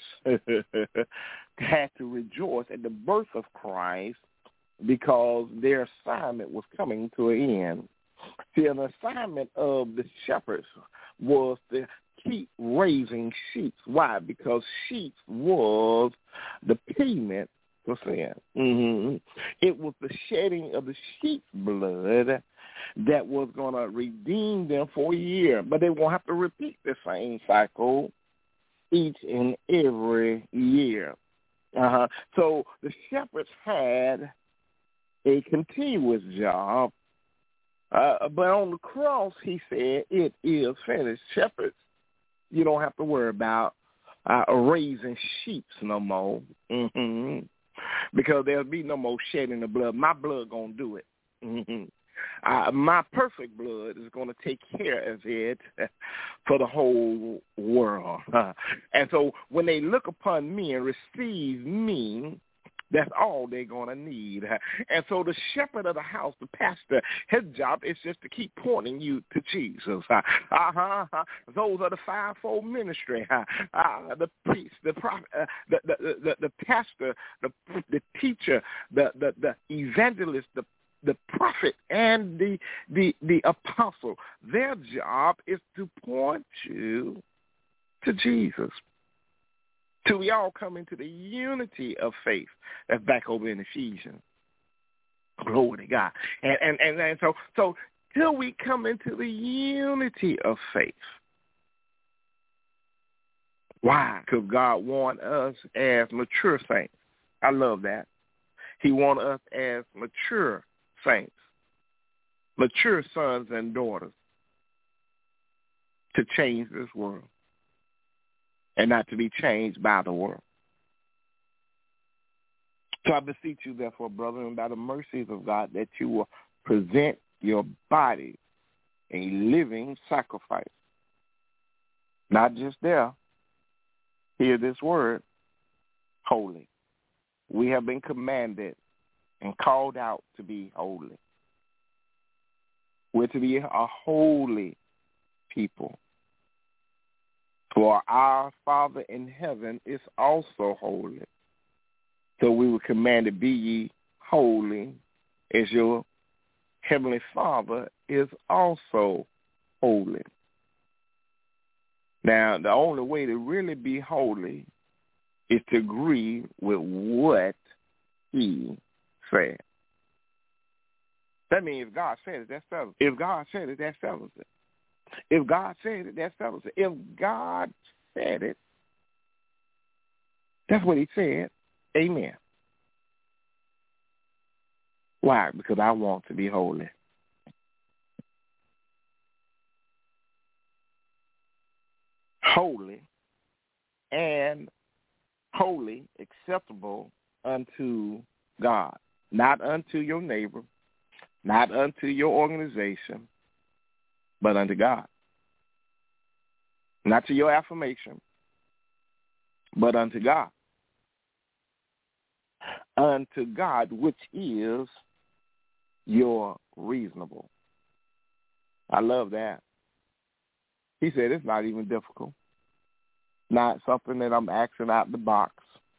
had to rejoice at the birth of Christ, because their assignment was coming to an end. See, an assignment of the shepherds was to keep raising sheep. Why? Because sheep was the payment for sin. Mm-hmm. It was the shedding of the sheep's blood that was going to redeem them for a year. But they won't have to repeat the same cycle each and every year. Uh-huh. So the shepherds had a continuous job, uh, but on the cross, he said, it is finished. Shepherds, you don't have to worry about uh, raising sheep no more, mm-hmm. because there'll be no more shedding of blood. My blood going to do it. Mm-hmm. Uh, my perfect blood is going to take care of it for the whole world. Uh, and so when they look upon me and receive me, that's all they're going to need. And so the shepherd of the house, the pastor, his job is just to keep pointing you to Jesus. Uh-huh. Those are the fivefold ministry. Uh, the priest, the prophet, uh, the, the, the, the pastor, the, the teacher, the, the, the evangelist, the the prophet, and the, the, the apostle. Their job is to point you to Jesus. Till we all come into the unity of faith. That's back over in Ephesians. Glory to God. And and, and, and so so till we come into the unity of faith. Why? Because God wants us as mature saints. I love that. He wants us as mature saints, mature sons and daughters, to change this world and not to be changed by the world. So I beseech you, therefore, brethren, by the mercies of God, that you will present your body a living sacrifice. Not just there. Hear this word, holy. we have been commanded and called out to be holy. We're to be a holy people. For our Father in heaven is also holy. So we were commanded, be ye holy as your heavenly Father is also holy. Now, the only way to really be holy is to agree with what he said. That means if God said it, that settles it. If God said it, that settles it. If God said it, that settles it. If God said it, that's what he said. Amen. Why? Because I want to be holy. Holy and holy, acceptable unto God, not unto your neighbor, not unto your organization, but unto God. Not to your affirmation, but unto God. Unto God, which is your reasonable. I love that. He said it's not even difficult. Not something that I'm asking out the box.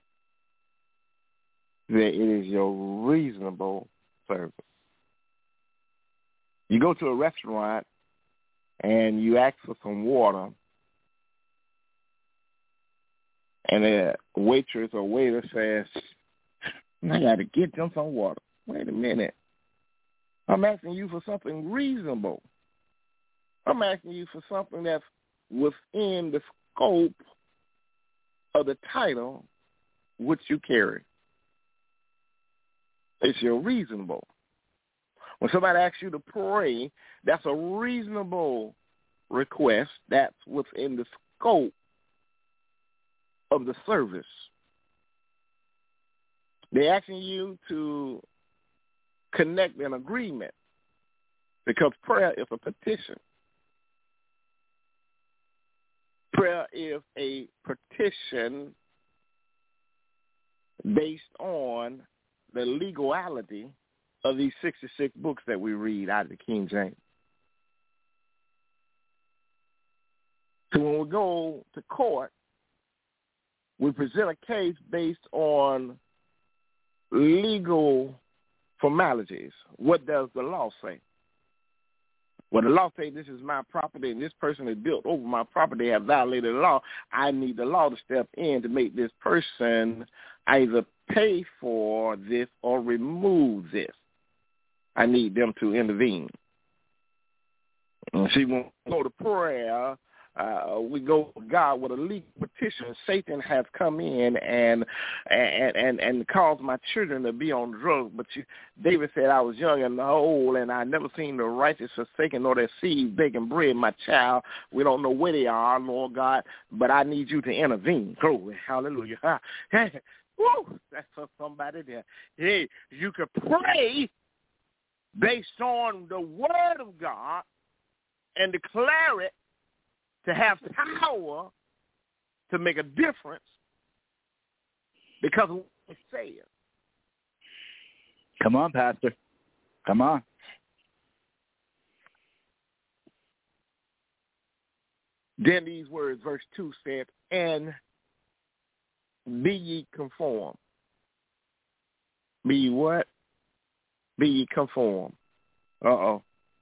That it is your reasonable service. You go to a restaurant and you ask for some water, and a waitress or waiter says, I got to get them some water. Wait a minute. I'm asking you for something reasonable. I'm asking you for something that's within the scope of the title which you carry. It's your reasonable. When somebody asks you to pray, that's a reasonable request. That's within the scope of the service. They're asking you to connect an agreement because prayer is a petition. Prayer is a petition based on the legality of these sixty-six books that we read out of the King James. So when we go to court, we present a case based on legal formalities. What does the law say? Well, the law says this is my property and this person has built over my property, have violated the law. I need the law to step in to make this person either pay for this or remove this. I need them to intervene. And see, when we go to prayer, uh, we go to God with a legal petition. Satan has come in and and and, and caused my children to be on drugs. But you, David said, I was young and old, and I never seen the righteous forsaken nor their seed begging bread. My child, we don't know where they are, Lord God, but I need you to intervene. Glory, hallelujah. Hey, woo, that's for somebody there. Hey, you could pray based on the word of God and declare it to have power to make a difference because of what it says. Come on, Pastor. Come on. Then these words, verse two said, and be ye conformed. Be ye what? Be ye conformed. Uh-oh.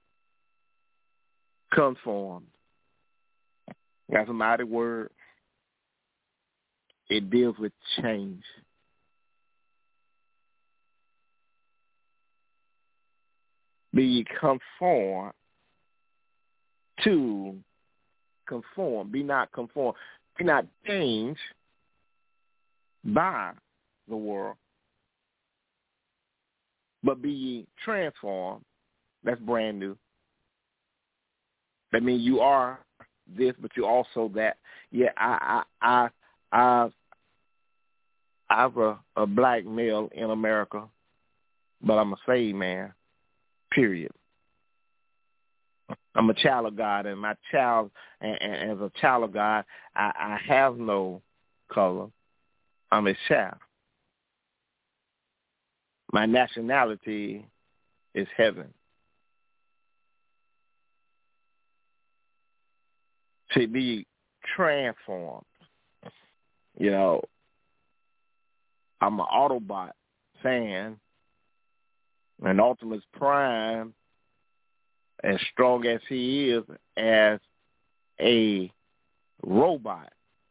Conformed. That's a mighty word. It deals with change. Be ye conformed to conform. Be not conformed. Be not changed by the world, but be ye transformed. That's brand new. That means you are this, but you also that. Yeah, I, I, I, I, I'm a, a black male in America, but I'm a saved man. Period. I'm a child of God, and my child, and, and as a child of God, I, I have no color. I'm a child. My nationality is heaven. To be transformed. You know, I'm an Autobot fan, and Optimus Prime, as strong as he is as a robot,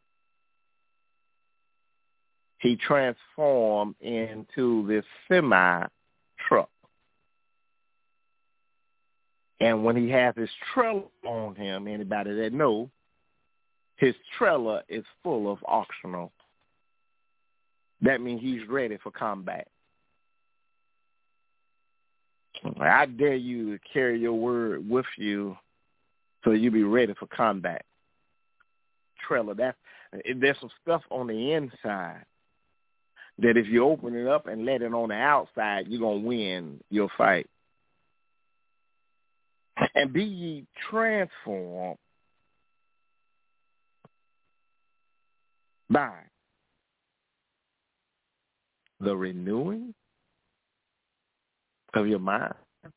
he transformed into this semi-truck. And when he has his trailer on him, anybody that knows, his trailer is full of optional. That means he's ready for combat. I dare you to carry your word with you so you be ready for combat. Trailer, that's, there's some stuff on the inside that if you open it up and let it on the outside, you're going to win your fight. And be ye transformed by the renewing of your mind.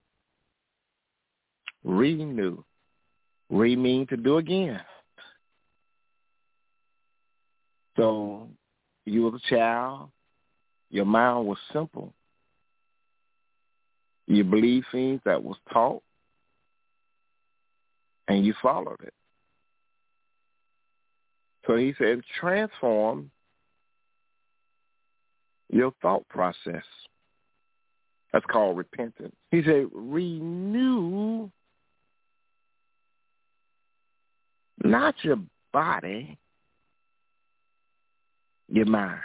Renew. Re mean to do again. So you was a child. Your mind was simple. You believed things that was taught, and you followed it. So he said, transform your thought process. That's called repentance. He said, renew not your body, your mind.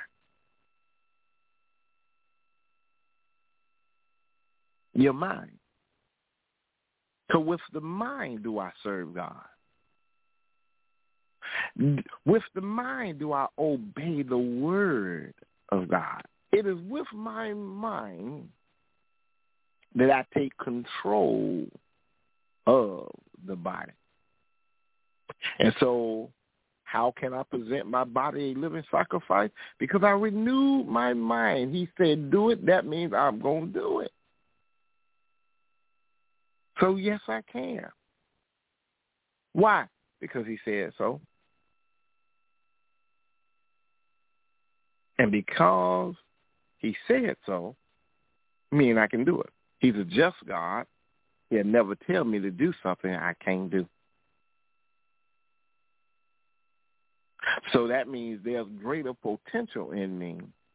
Your mind. So with the mind do I serve God. With the mind do I obey the word of God. It is with my mind that I take control of the body. And so how can I present my body a living sacrifice? Because I renewed my mind. He said, do it. That means I'm going to do it. So, yes, I can. Why? Because he said so. And because he said so, mean I can do it. He's a just God. He'll never tell me to do something I can't do. So that means there's greater potential in me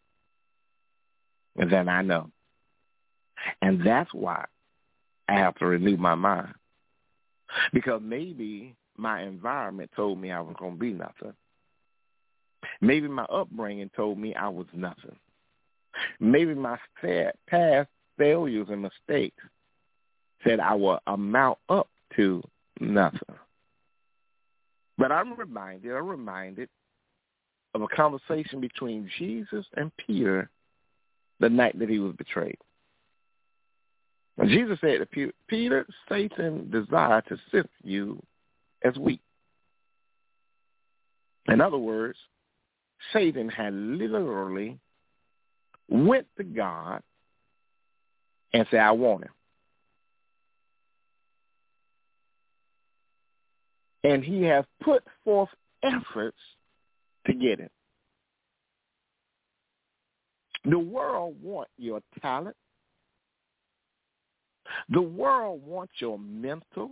than I know. And that's why I have to renew my mind. Because maybe my environment told me I was going to be nothing. Maybe my upbringing told me I was nothing. Maybe my past failures and mistakes said I will amount up to nothing. But I'm reminded, I'm reminded of a conversation between Jesus and Peter the night that he was betrayed. And Jesus said to Peter, Peter, Satan desired to sift you as wheat. In other words, Satan had literally went to God and said, I want him. And he has put forth efforts to get him. The world wants your talent. The world wants your mental.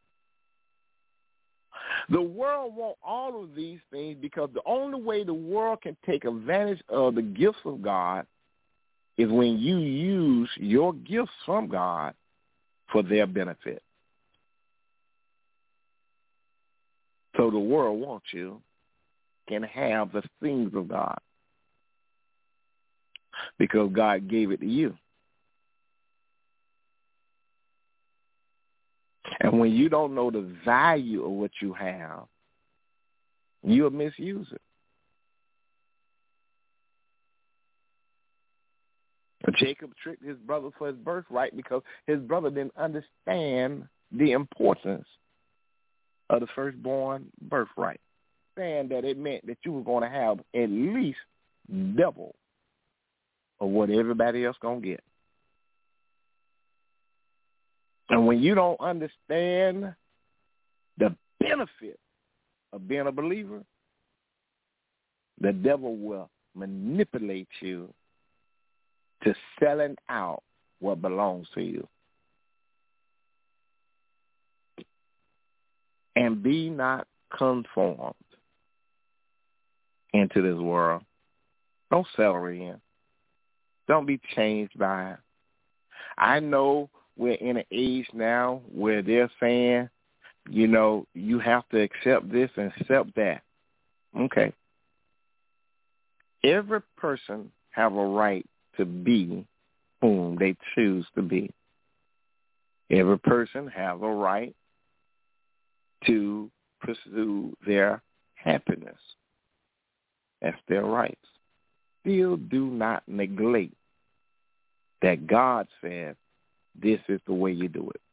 The world wants all of these things because the only way the world can take advantage of the gifts of God is when you use your gifts from God for their benefit. So the world wants you can have the things of God because God gave it to you. And when you don't know the value of what you have, you'll misuse it. Jacob tricked his brother for his birthright because his brother didn't understand the importance of the firstborn birthright. Saying that it meant that you were going to have at least double of what everybody else going to get. And when you don't understand the benefit of being a believer, the devil will manipulate you to selling out what belongs to you. And be not conformed into this world. Don't settle in. Don't be changed by it. I know we're in an age now where they're saying, you know, you have to accept this and accept that. Okay. Every person have a right to be whom they choose to be. Every person have a right to pursue their happiness. That's their rights. Still do not neglect that God said this is the way you do it.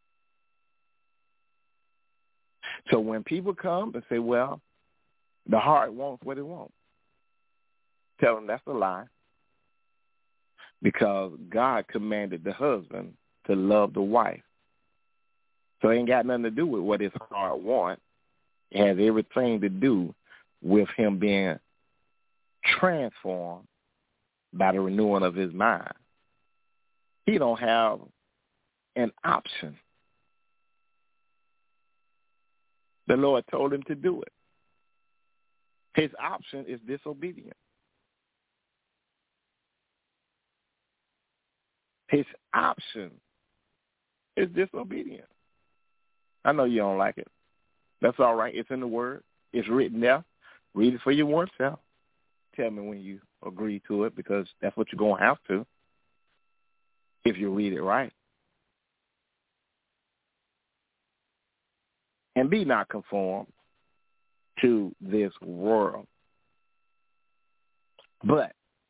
So when people come and say, well, the heart wants what it wants, tell them that's a lie. Because God commanded the husband to love the wife. So it ain't got nothing to do with what his heart wants. It has everything to do with him being transformed by the renewing of his mind. He don't have an option. The Lord told him to do it. His option is disobedience. His option is disobedience. I know you don't like it. That's all right. It's in the Word. It's written there. Read it for your own self. Tell me when you agree to it, because that's what you're going to have to if you read it right. And be not conformed to this world, but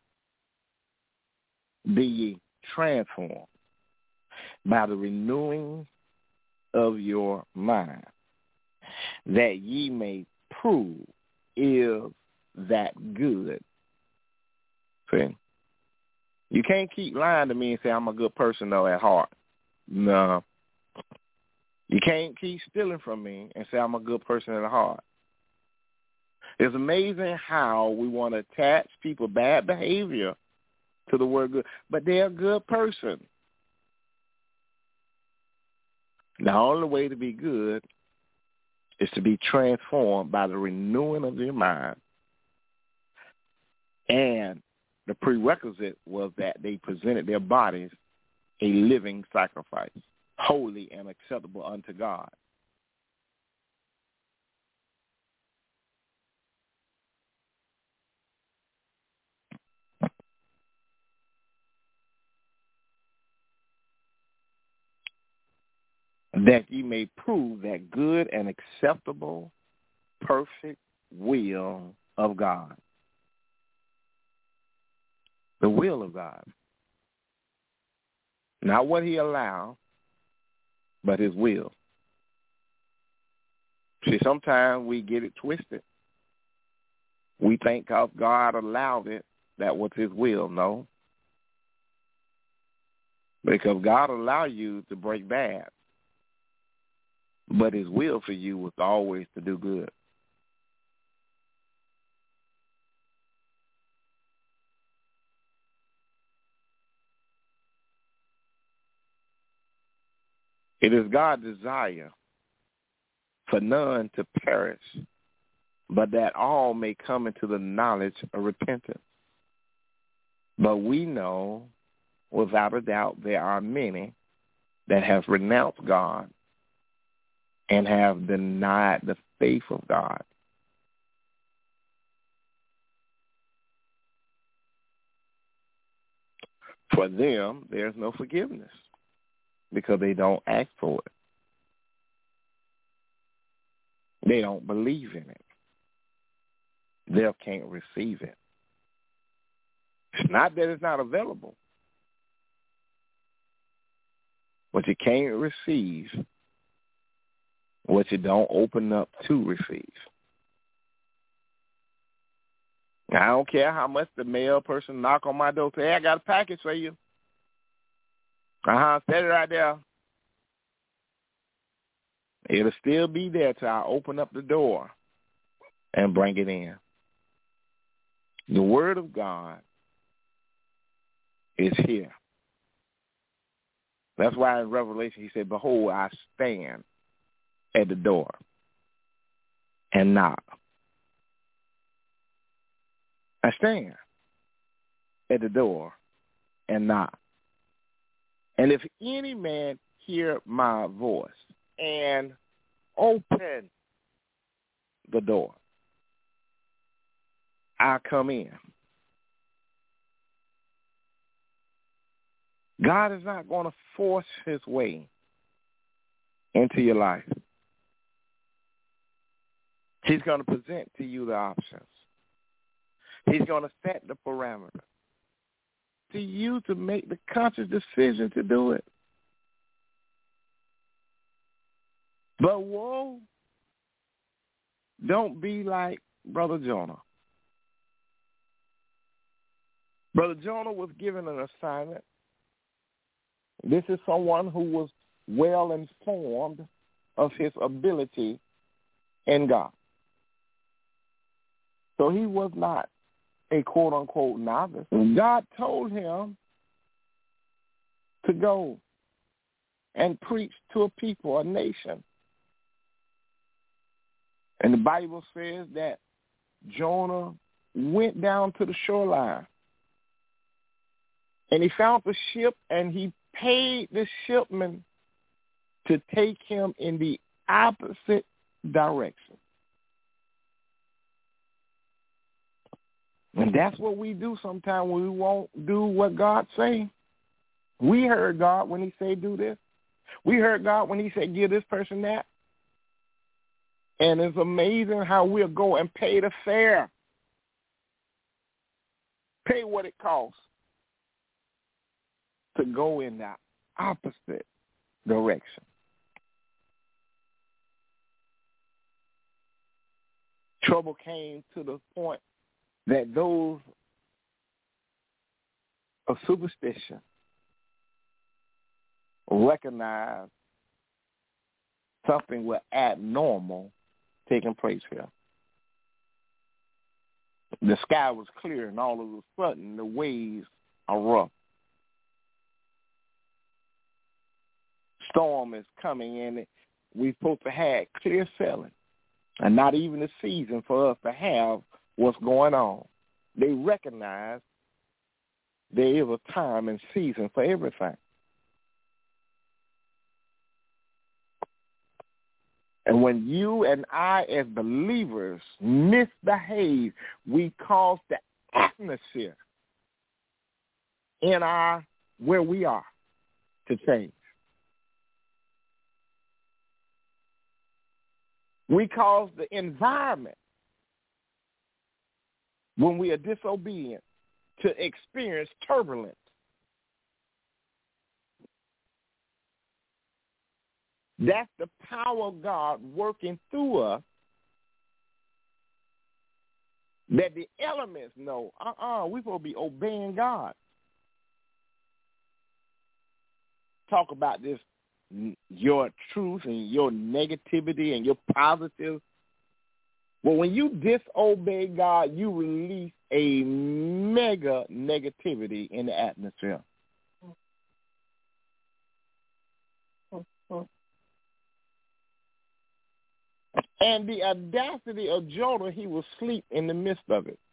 be ye transformed by the renewing of your mind, that ye may prove is that good. See? You can't keep lying to me and say I'm a good person, though, at heart. No. You can't keep stealing from me and say I'm a good person at heart. It's amazing how we want to attach people bad behavior to the word good, but they're a good person. The only way to be good is to be transformed by the renewing of your mind. And the prerequisite was that they presented their bodies a living sacrifice, holy and acceptable unto God. That ye may prove that good and acceptable, perfect will of God. The will of God. Not what he allowed, but his will. See, sometimes we get it twisted. We think because God allowed it, that was his will. No. Because God allowed you to break bad. But his will for you was always to do good. It is God's desire for none to perish, but that all may come into the knowledge of repentance. But we know, without a doubt, there are many that have renounced God and have denied the faith of God. For them, there's no forgiveness because they don't ask for it. They don't believe in it. They can't receive it. It's not that it's not available, but you can't receive what you don't open up to receive. I don't care how much the mail person knock on my door, say, hey, I got a package for you. Uh-huh, set it right there. It'll still be there till I open up the door and bring it in. The Word of God is here. That's why in Revelation he said, behold, I stand at the door and knock. I stand at the door and knock. And if any man hear my voice and open the door, I come in. God is not going to force his way into your life. He's going to present to you the options. He's going to set the parameters to you to make the conscious decision to do it. But whoa, don't be like Brother Jonah. Brother Jonah was given an assignment. This is someone who was well informed of his ability in God. So he was not a quote-unquote novice. God told him to go and preach to a people, a nation. And the Bible says that Jonah went down to the shoreline. And he found the ship, and he paid the shipman to take him in the opposite direction. And that's what we do sometimes when we won't do what God say. We heard God when he said do this. We heard God when he said give this person that. And it's amazing how we'll go and pay the fare. Pay what it costs to go in the opposite direction. Trouble came to the point that those of superstition recognized something was abnormal taking place here. The sky was clear, and all of a sudden the waves are rough. Storm is coming in. We're supposed to have clear sailing, and not even a season for us to have what's going on. They recognize there is a time and season for everything. And when you and I as believers misbehave, we cause the atmosphere in our where we are to change. We cause the environment, when we are disobedient, to experience turbulence. That's the power of God working through us, that the elements know, uh-uh, we're supposed to be obeying God. Talk about this, your truth and your negativity and your positive. Well, when you disobey God, you release a mega negativity in the atmosphere. And the audacity of Jonah, he was asleep in the midst of it.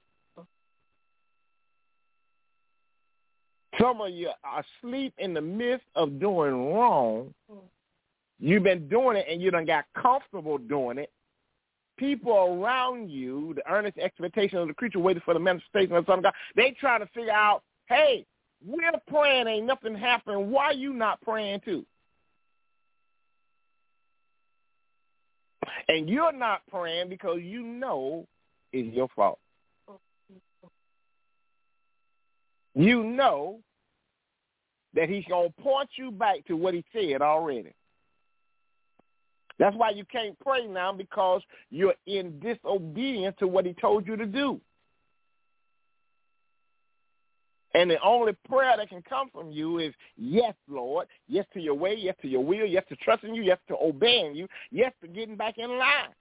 Some of you are asleep in the midst of doing wrong. You've been doing it, and you done got comfortable doing it. People around you, the earnest expectation of the creature waiting for the manifestation of the Son of God, they trying to figure out, hey, we're praying, ain't nothing happening. Why are you not praying too? And you're not praying because you know it's your fault. You know that he's going to point you back to what he said already. That's why you can't pray now, because you're in disobedience to what he told you to do. And the only prayer that can come from you is, yes, Lord, yes to your way, yes to your will, yes to trusting you, yes to obeying you, yes to getting back in line.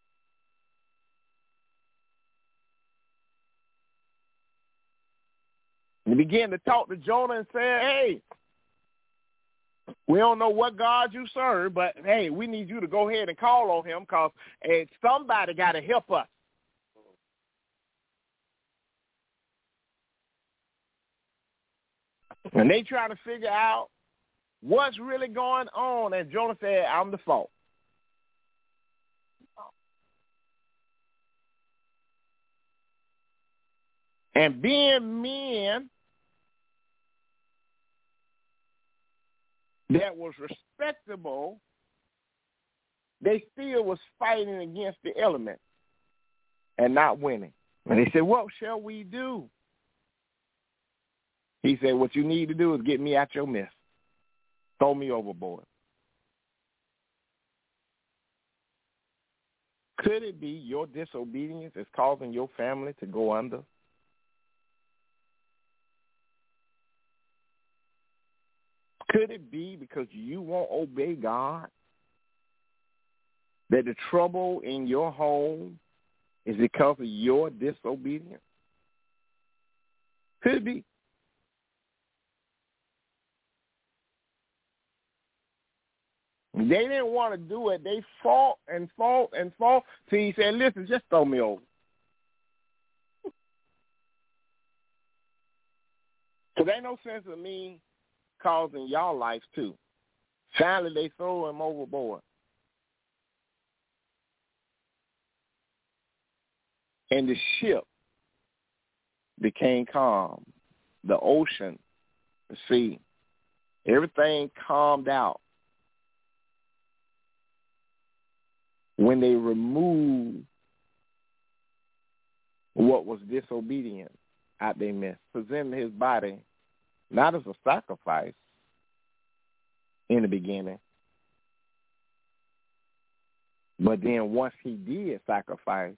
And he began to talk to Jonah and say, hey, we don't know what God you serve, but, hey, we need you to go ahead and call on him because hey, somebody got to help us. And they try to figure out what's really going on, and Jonah said, I'm the fault. And being men that was respectable, they still was fighting against the element and not winning. And they said, what shall we do? He said, what you need to do is get me out your mess. Throw me overboard. Could it be your disobedience is causing your family to go under? Could it be because you won't obey God that the trouble in your home is because of your disobedience? Could it be? They didn't want to do it. They fought and fought and fought till he said, listen, just throw me over. So there ain't no sense of me causing y'all life too. Finally, they throw him overboard. And the ship became calm. The ocean, the sea, everything calmed out when they removed what was disobedient out their midst, presenting his body not as a sacrifice in the beginning, but then once he did sacrifice,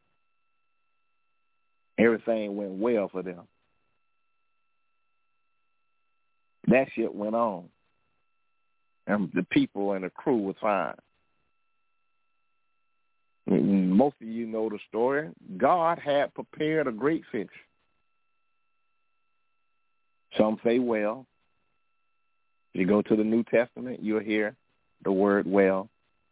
everything went well for them. That shit went on, and the people and the crew was fine. Most of you know the story. God had prepared a great fish. Some say well. If you go to the New Testament, you'll hear the word well.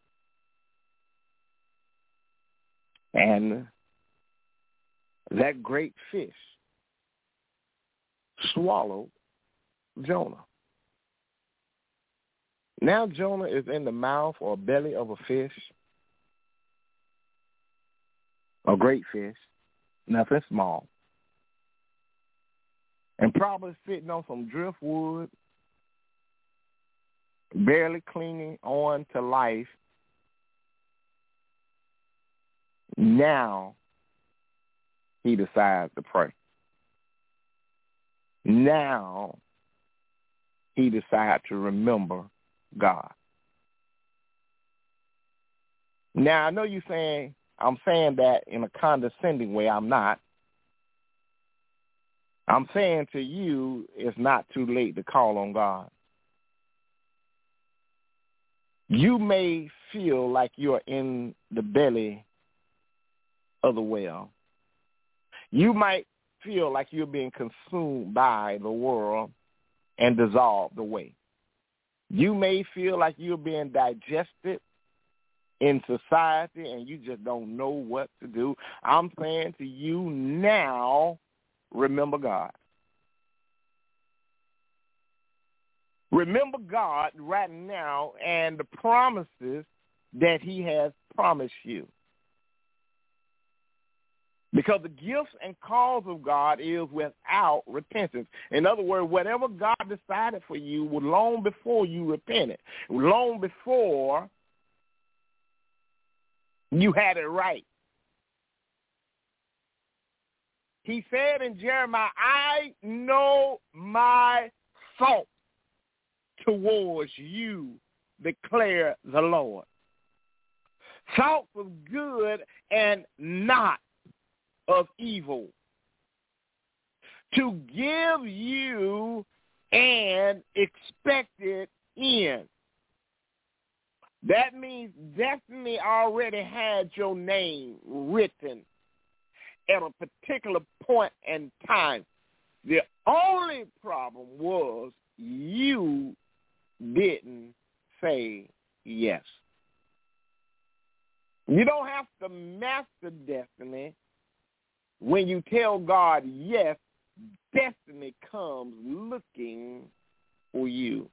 And that great fish swallowed Jonah. Now Jonah is in the mouth or belly of a fish, a great fish, nothing small, and probably sitting on some driftwood, barely clinging on to life. Now he decides to pray. Now he decides to remember God. Now I know you're saying, I'm saying that in a condescending way. I'm not. I'm saying to you, it's not too late to call on God. You may feel like you're in the belly of the well. You might feel like you're being consumed by the world and dissolved away. You may feel like you're being digested in society and you just don't know what to do. I'm saying to you now, remember God. Remember God right now and the promises that he has promised you. Because the gifts and calls of God is without repentance. In other words, whatever God decided for you was long before you repented, long before you had it right. He said in Jeremiah, I know my thoughts towards you, declare the Lord. Thoughts of good and not of evil, to give you an expected end. That means destiny already had your name written at a particular point in time. The only problem was you didn't say yes. You don't have to master destiny. When you tell God yes, destiny comes looking for you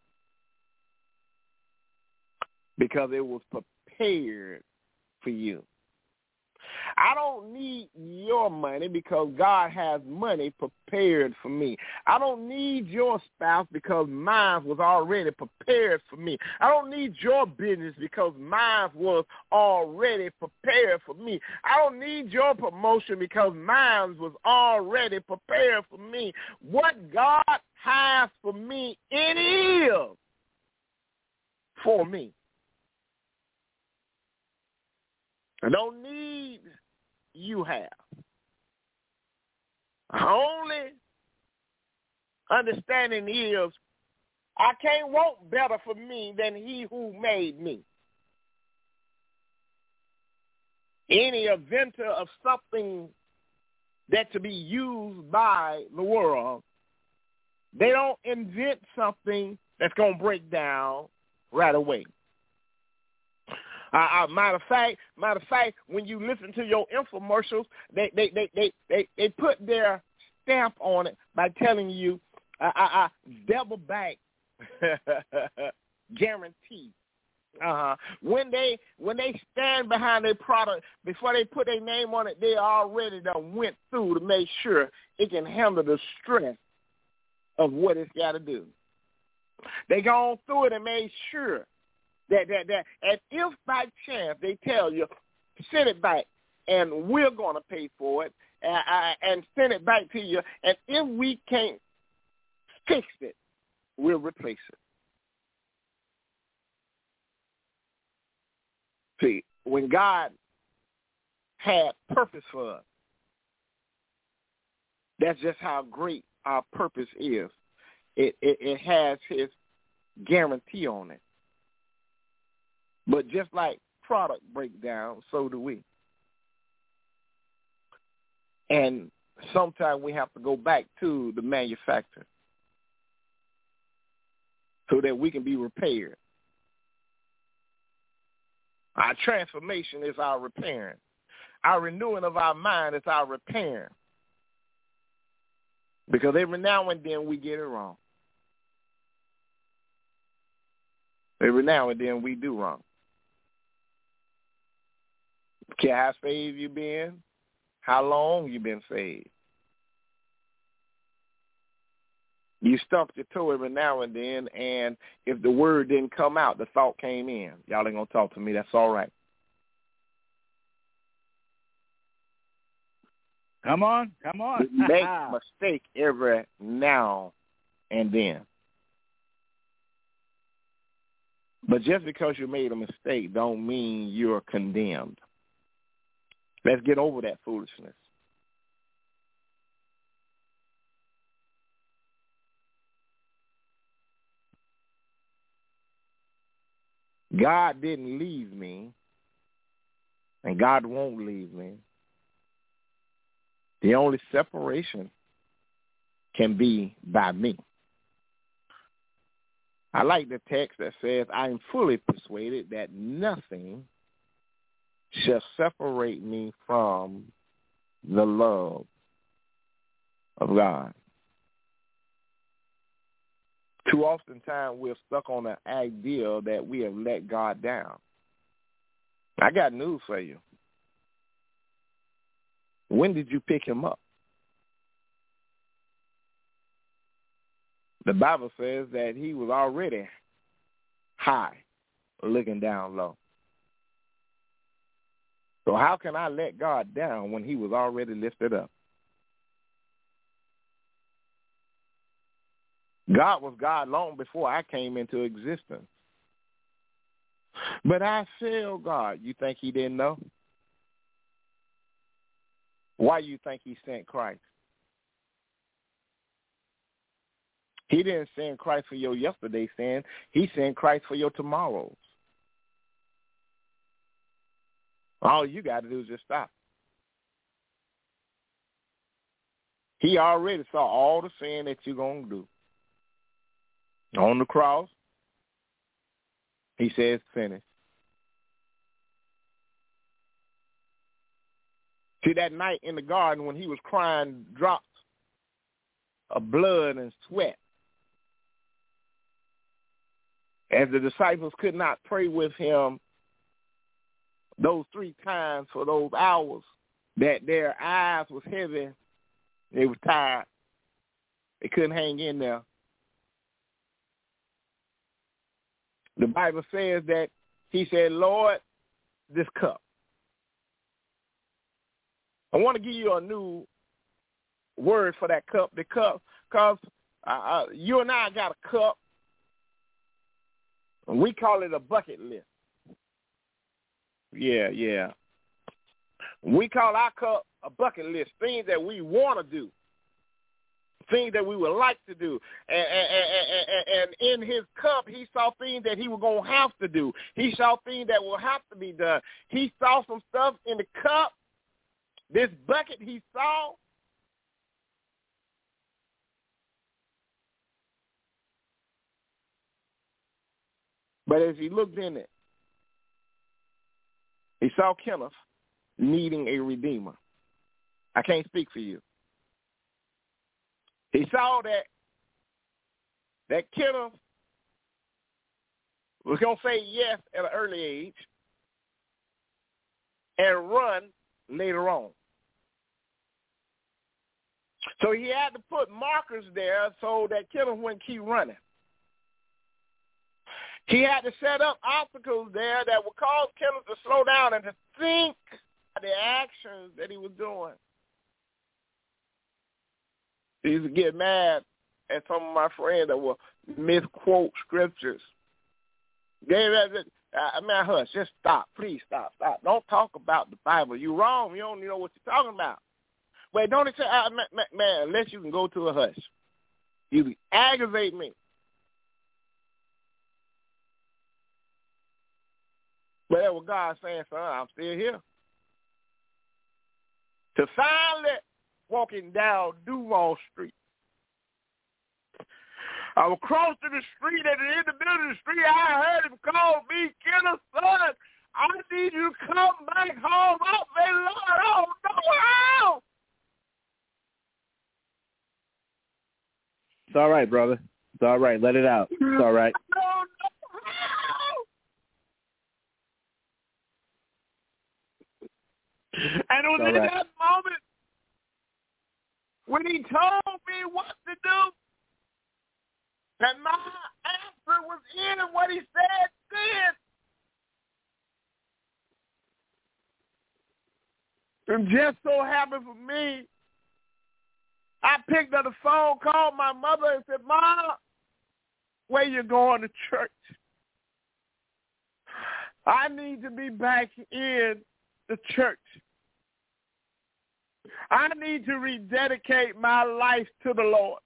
because it was prepared for you. I don't need your money because God has money prepared for me. I don't need your spouse because mine was already prepared for me. I don't need your business because mine was already prepared for me. I don't need your promotion because mine was already prepared for me. What God has for me, it is for me. I don't need you have. Only understanding is I can't want better for me than he who made me. Any inventor of something that to be used by the world, they don't invent something that's going to break down right away. Uh, uh, matter of fact, matter of fact, when you listen to your infomercials, they they they they they, they put their stamp on it by telling you, uh, uh, uh, double back guarantee. Uh-huh. When they when they stand behind their product, before they put their name on it, they already done went through to make sure it can handle the stress of what it's got to do. They gone through it and made sure that that that, and if by chance they tell you, send it back, and we're going to pay for it, and, uh, and send it back to you, and if we can't fix it, we'll replace it. See, when God had purpose for us, that's just how great our purpose is. It, it, it has his guarantee on it. But just like product breakdown, so do we. And sometimes we have to go back to the manufacturer so that we can be repaired. Our transformation is our repairing. Our renewing of our mind is our repairing. Because every now and then we get it wrong. Every now and then we do wrong. Care how saved you been, how long you been saved. You stumped your toe every now and then, and if the word didn't come out, the thought came in. Y'all ain't going to talk to me. That's all right. Come on, come on. We make a mistake every now and then. But just because you made a mistake don't mean you're condemned. Let's get over that foolishness. God didn't leave me, and God won't leave me. The only separation can be by me. I like the text that says, I am fully persuaded that nothing shall separate me from the love of God. Too often times we're stuck on the idea that we have let God down. I got news for you. When did you pick him up? The Bible says that he was already high, looking down low. So how can I let God down when he was already lifted up? God was God long before I came into existence. But I failed God. You think he didn't know? Why you think he sent Christ? He didn't send Christ for your yesterday's sin. He sent Christ for your tomorrows. All you got to do is just stop. He already saw all the sin that you're going to do. On the cross, he says, finished. See, that night in the garden when he was crying drops of blood and sweat, as the disciples could not pray with him those three times for those hours, that their eyes was heavy, they were tired, they couldn't hang in there. The Bible says that he said, Lord, this cup. I want to give you a new word for that cup, the cup, because uh, you and I got a cup, and we call it a bucket list. Yeah, yeah. We call our cup a bucket list, things that we want to do, things that we would like to do. And, and, and, and in his cup, he saw things that he was going to have to do. He saw things that will have to be done. He saw some stuff in the cup, this bucket he saw. But as he looked in it, he saw Kenneth needing a redeemer. I can't speak for you. He saw that that Kenneth was going to say yes at an early age and run later on. So he had to put markers there so that Kenneth wouldn't keep running. He had to set up obstacles there that would cause Kenneth to slow down and to think the actions that he was doing. He used to get mad at some of my friends that will misquote scriptures. They, I mean, hush, just stop. Please stop, stop. Don't talk about the Bible. You're wrong. You don't know what you're talking about. Wait, don't it say, uh, man, man, unless you can go to a hush. You aggravate me. But that's what God's saying, son, I'm still here. To finally walking down Duval Street, I was crossing the street, and in the middle of the street, I heard him call me, Kenneth, son, I need you to come back home. I say, Lord, I don't know how. It's all right, brother. It's all right. Let it out. It's all right. I don't know how. And it was in right. that moment when he told me what to do, and my answer was in what he said then. And just so happened for me, I picked up the phone, called my mother, and said, Mom, where you going to church? I need to be back in the church. I need to rededicate my life to the Lord.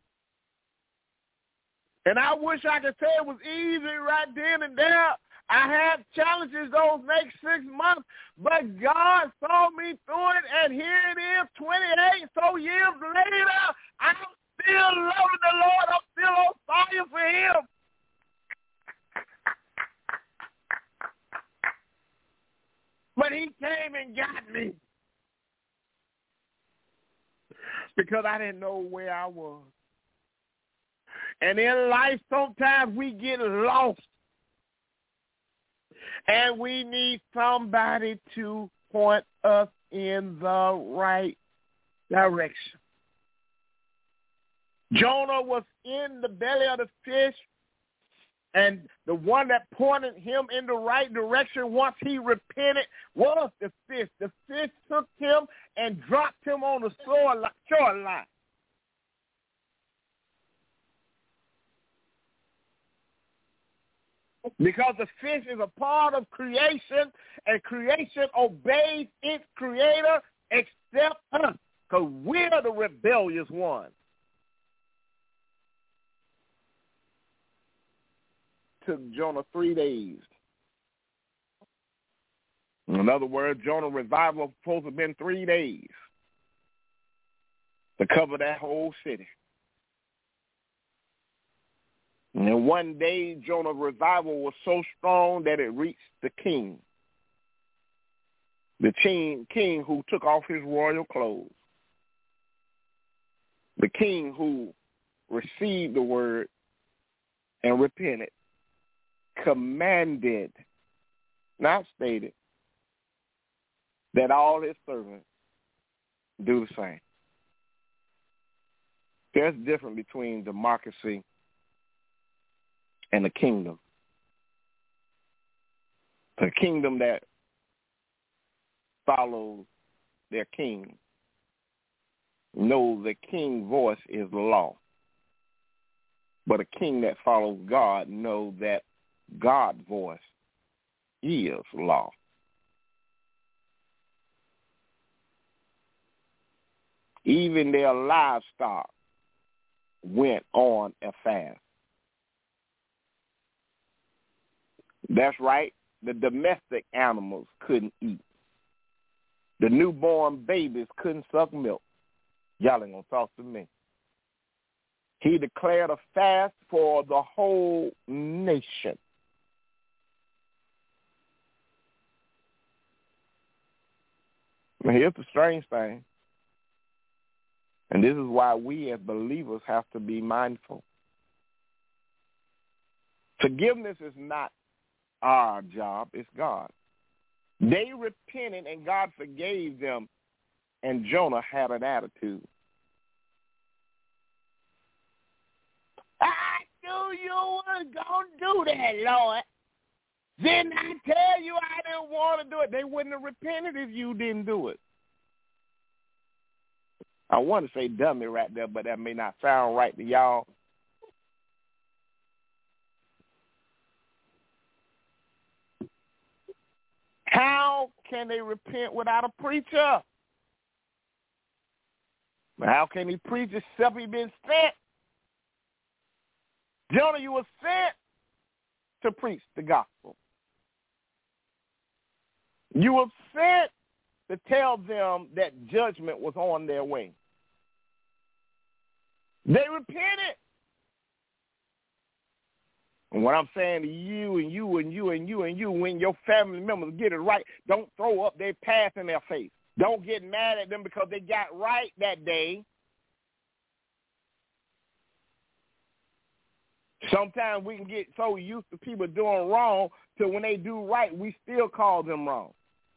And I wish I could say it was easy right then and there. I had challenges those next six months, but God saw me through it, and here it is, twenty-eight so years later, I'm still loving the Lord. I'm still on fire for him. But he came and got me because I didn't know where I was. And in life, sometimes we get lost. And we need somebody to point us in the right direction. Jonah was in the belly of the fish, and the one that pointed him in the right direction once he repented was the fish. The fish took him and dropped him on the shoreline. Because the fish is a part of creation, and creation obeys its creator except us, because we're the rebellious ones. took Jonah three days. In other words, Jonah's revival was supposed to have been three days to cover that whole city. And in one day, Jonah's revival was so strong that it reached the king. The king, king who took off his royal clothes. The king who received the word and repented, commanded, not stated, that all his servants do the same. There's a difference between democracy and the kingdom. The kingdom that follows their king knows the king's voice is the law. But a king that follows God knows that God's voice is law. Even their livestock went on a fast. That's right. The domestic animals couldn't eat. The newborn babies couldn't suck milk. Y'all ain't going to talk to me. He declared a fast for the whole nation. Now, here's the strange thing. And this is why we as believers have to be mindful. Forgiveness is not our job, it's God. They repented and God forgave them, and Jonah had an attitude. I knew you was going to do that, Lord. Didn't I tell you I didn't want to do it? They wouldn't have repented if you didn't do it. I want to say dummy right there, but that may not sound right to y'all. How can they repent without a preacher? How can he preach except he been sent? Jonah, you were sent to preach the gospel. You were sent to tell them that judgment was on their way. They repented. And what I'm saying to you and you and you and you and you, when your family members get it right, don't throw up their past in their face. Don't get mad at them because they got right that day. Sometimes we can get so used to people doing wrong till when they do right, we still call them wrong.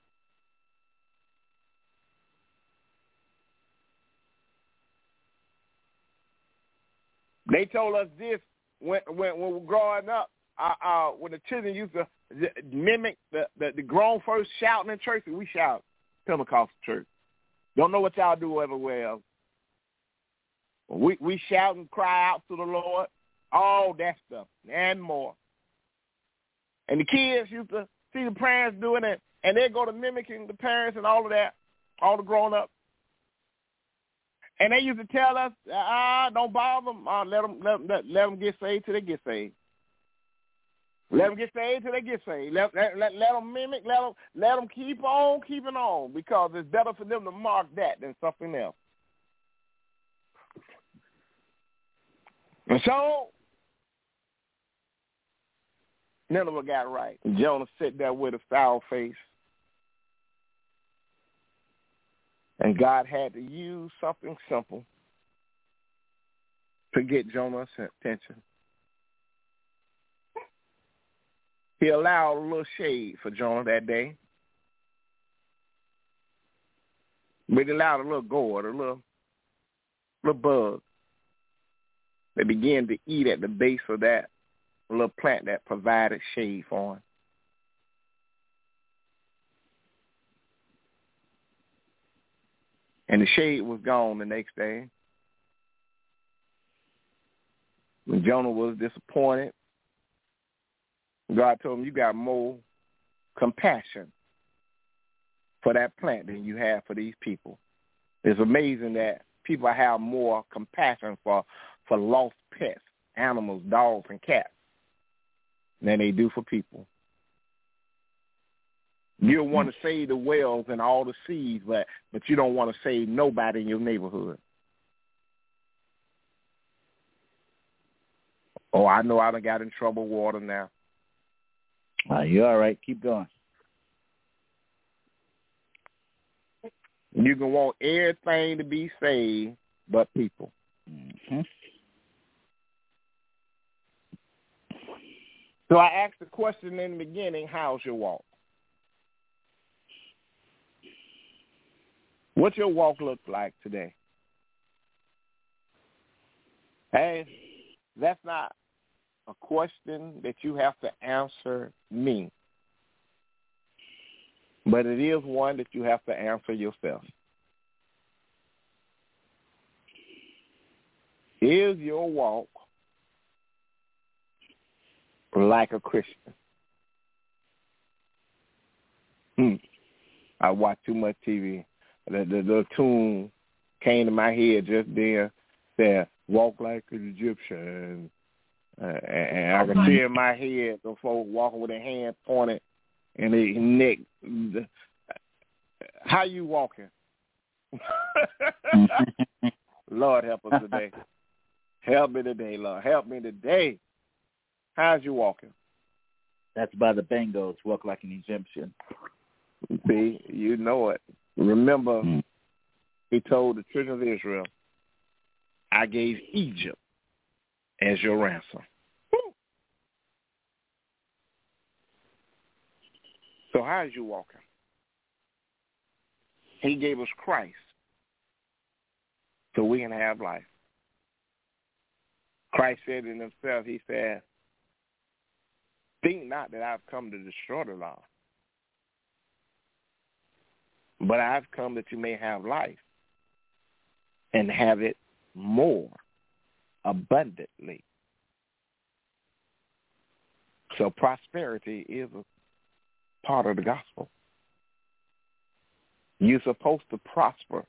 They told us this when when, when we were growing up, uh, uh, when the children used to mimic the, the, the grown folks shouting in church, and we shout Pentecostal church. Don't know what y'all do everywhere else. We, we shout and cry out to the Lord, all that stuff and more. And the kids used to see the parents doing it, and they go to mimicking the parents and all of that, all the grown-ups. And they used to tell us, ah, don't bother them. Uh, let them, let, let, let them get saved till they get saved. Let them get saved till they get saved. Let, let, let, let them mimic. Let them, let them keep on keeping on, because it's better for them to mark that than something else. And so, Nineveh got right. And Jonah sat there with a sour face. And God had to use something simple to get Jonah's attention. He allowed a little shade for Jonah that day. But he allowed a little gourd, a little, little bug. They began to eat at the base of that little plant that provided shade for him. And the shade was gone the next day. When Jonah was disappointed, God told him, you got more compassion for that plant than you have for these people. It's amazing that people have more compassion for, for lost pets, animals, dogs, and cats than they do for people. You want to save the whales and all the seas, but, but you don't want to save nobody in your neighborhood. Oh, I know I done got in trouble water now. Uh, you're all right. Keep going. You can want everything to be saved but people. Mm-hmm. So I asked the question in the beginning, how's your walk? What's your walk look like today? Hey, that's not a question that you have to answer me, but it is one that you have to answer yourself. Is your walk like a Christian? Hmm. I watch too much T V. The, the, the tune came to my head just then, said, walk like an Egyptian. Uh, and I can see in my head the folks walking with their hands pointed and their neck. How you walking? Lord, help us today. Help me today, Lord. Help me today. How's you walking? That's by the Bengals, walk like an Egyptian. See, you know it. Remember, mm. he told the children of Israel, I gave Egypt as your ransom. Woo. So how is you walking? He gave us Christ so we can have life. Christ said in himself, he said, think not that I've come to destroy the law, but I've come that you may have life and have it more abundantly. So prosperity is a part of the gospel. You're supposed to prosper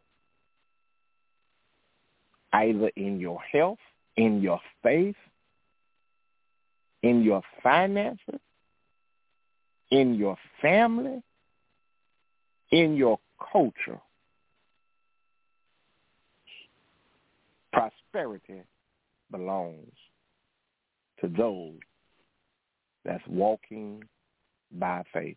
either in your health, in your faith, in your finances, in your family, in your culture. Prosperity belongs to those that's walking by faith.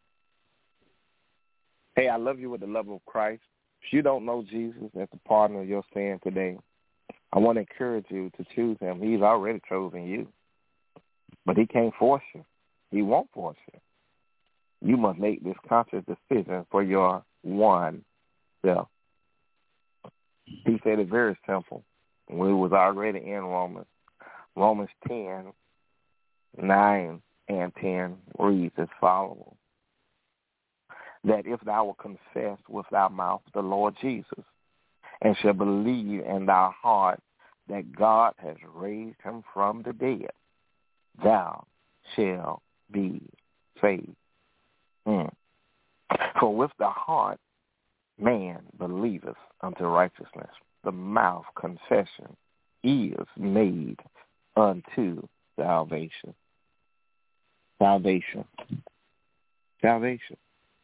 Hey, I love you with the love of Christ. If you don't know Jesus as the partner of your sin today, I want to encourage you to choose him. He's already chosen you, but he can't force you. He won't force you. You must make this conscious decision for your one self. He said it very simple. We was already in Romans. Romans ten, nine and ten reads as follows. That if thou wilt confess with thy mouth the Lord Jesus, and shall believe in thy heart that God has raised him from the dead, thou shalt be saved. Mm. For with the heart man believeth unto righteousness, the mouth confession is made unto salvation. Salvation. Salvation.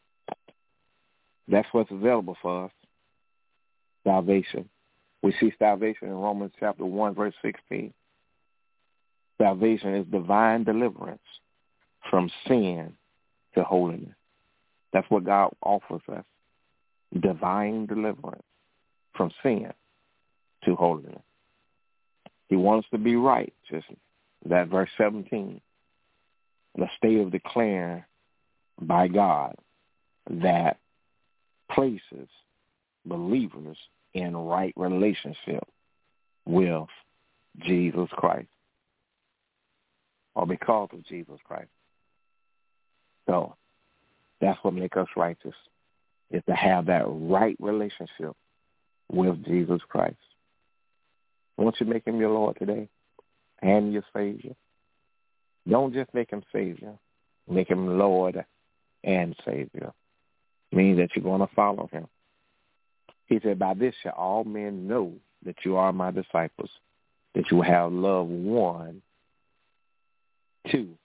That's what's available for us. Salvation. We see salvation in Romans chapter one, verse sixteen. Salvation is divine deliverance from sin to holiness. That's what God offers us. Divine deliverance from sin to holiness. He wants to be right, just that verse seventeen. The state of declaring by God that places believers in right relationship with Jesus Christ, or because of Jesus Christ. So that's what makes us righteous, is to have that right relationship with Jesus Christ. Won't you make him your Lord today and your Savior? Don't just make him Savior. Make him Lord and Savior. It means that you're going to follow him. He said, by this shall all men know that you are my disciples, that you have love one to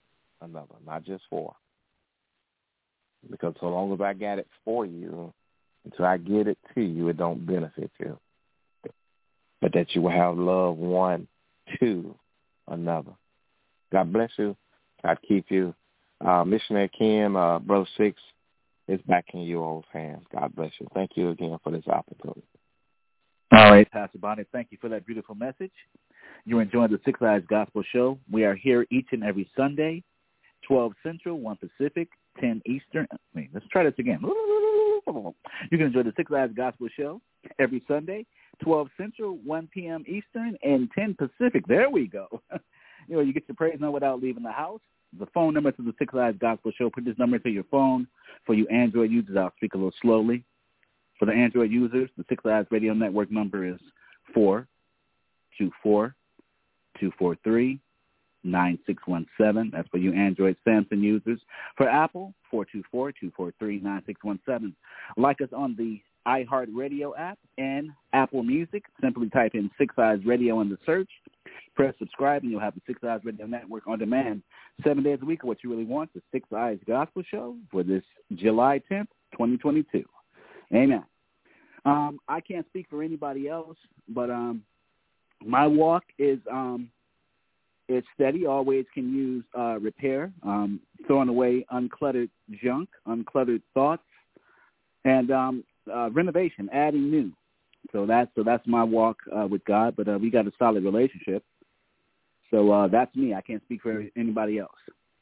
another, not just for. Because so long as I got it for you, until I get it to you, it don't benefit you. But that you will have love one to another. God bless you. God keep you. Uh, Missionary Kim, uh, Brother Six, it's back in your old hands. God bless you. Thank you again for this opportunity. All right, Pastor Bonnie, thank you for that beautiful message. You're enjoying the Six Eyes Gospel Show. We are here each and every Sunday, twelve Central, one Pacific, ten Eastern. Wait, let's try this again. You can enjoy the Six Eyes Gospel Show every Sunday, twelve Central, one p.m. Eastern, and ten Pacific. There we go. You know, you get your praise on without leaving the house. The phone number to the Six Eyes Gospel Show, put this number into your phone. For you Android users, I'll speak a little slowly. For the Android users, the Six Eyes Radio Network number is four two four, two four three, nine six one seven. That's for you Android Samsung users. For Apple, four two four, two four three, nine six one seven. Like us on the iHeartRadio app and Apple Music. Simply type in Six Eyes Radio in the search. Press subscribe, and you'll have the Six Eyes Radio Network on demand seven days a week. What you really want, the Six Eyes Gospel Show for this July tenth, twenty twenty-two. Amen. Um, I can't speak for anybody else, but um, my walk is um, it's steady. Always can use uh, repair, um, throwing away uncluttered junk, uncluttered thoughts, and um, uh, renovation, adding new. So that's so that's my walk uh, with God. But uh, we got a solid relationship. So uh, that's me. I can't speak for anybody else.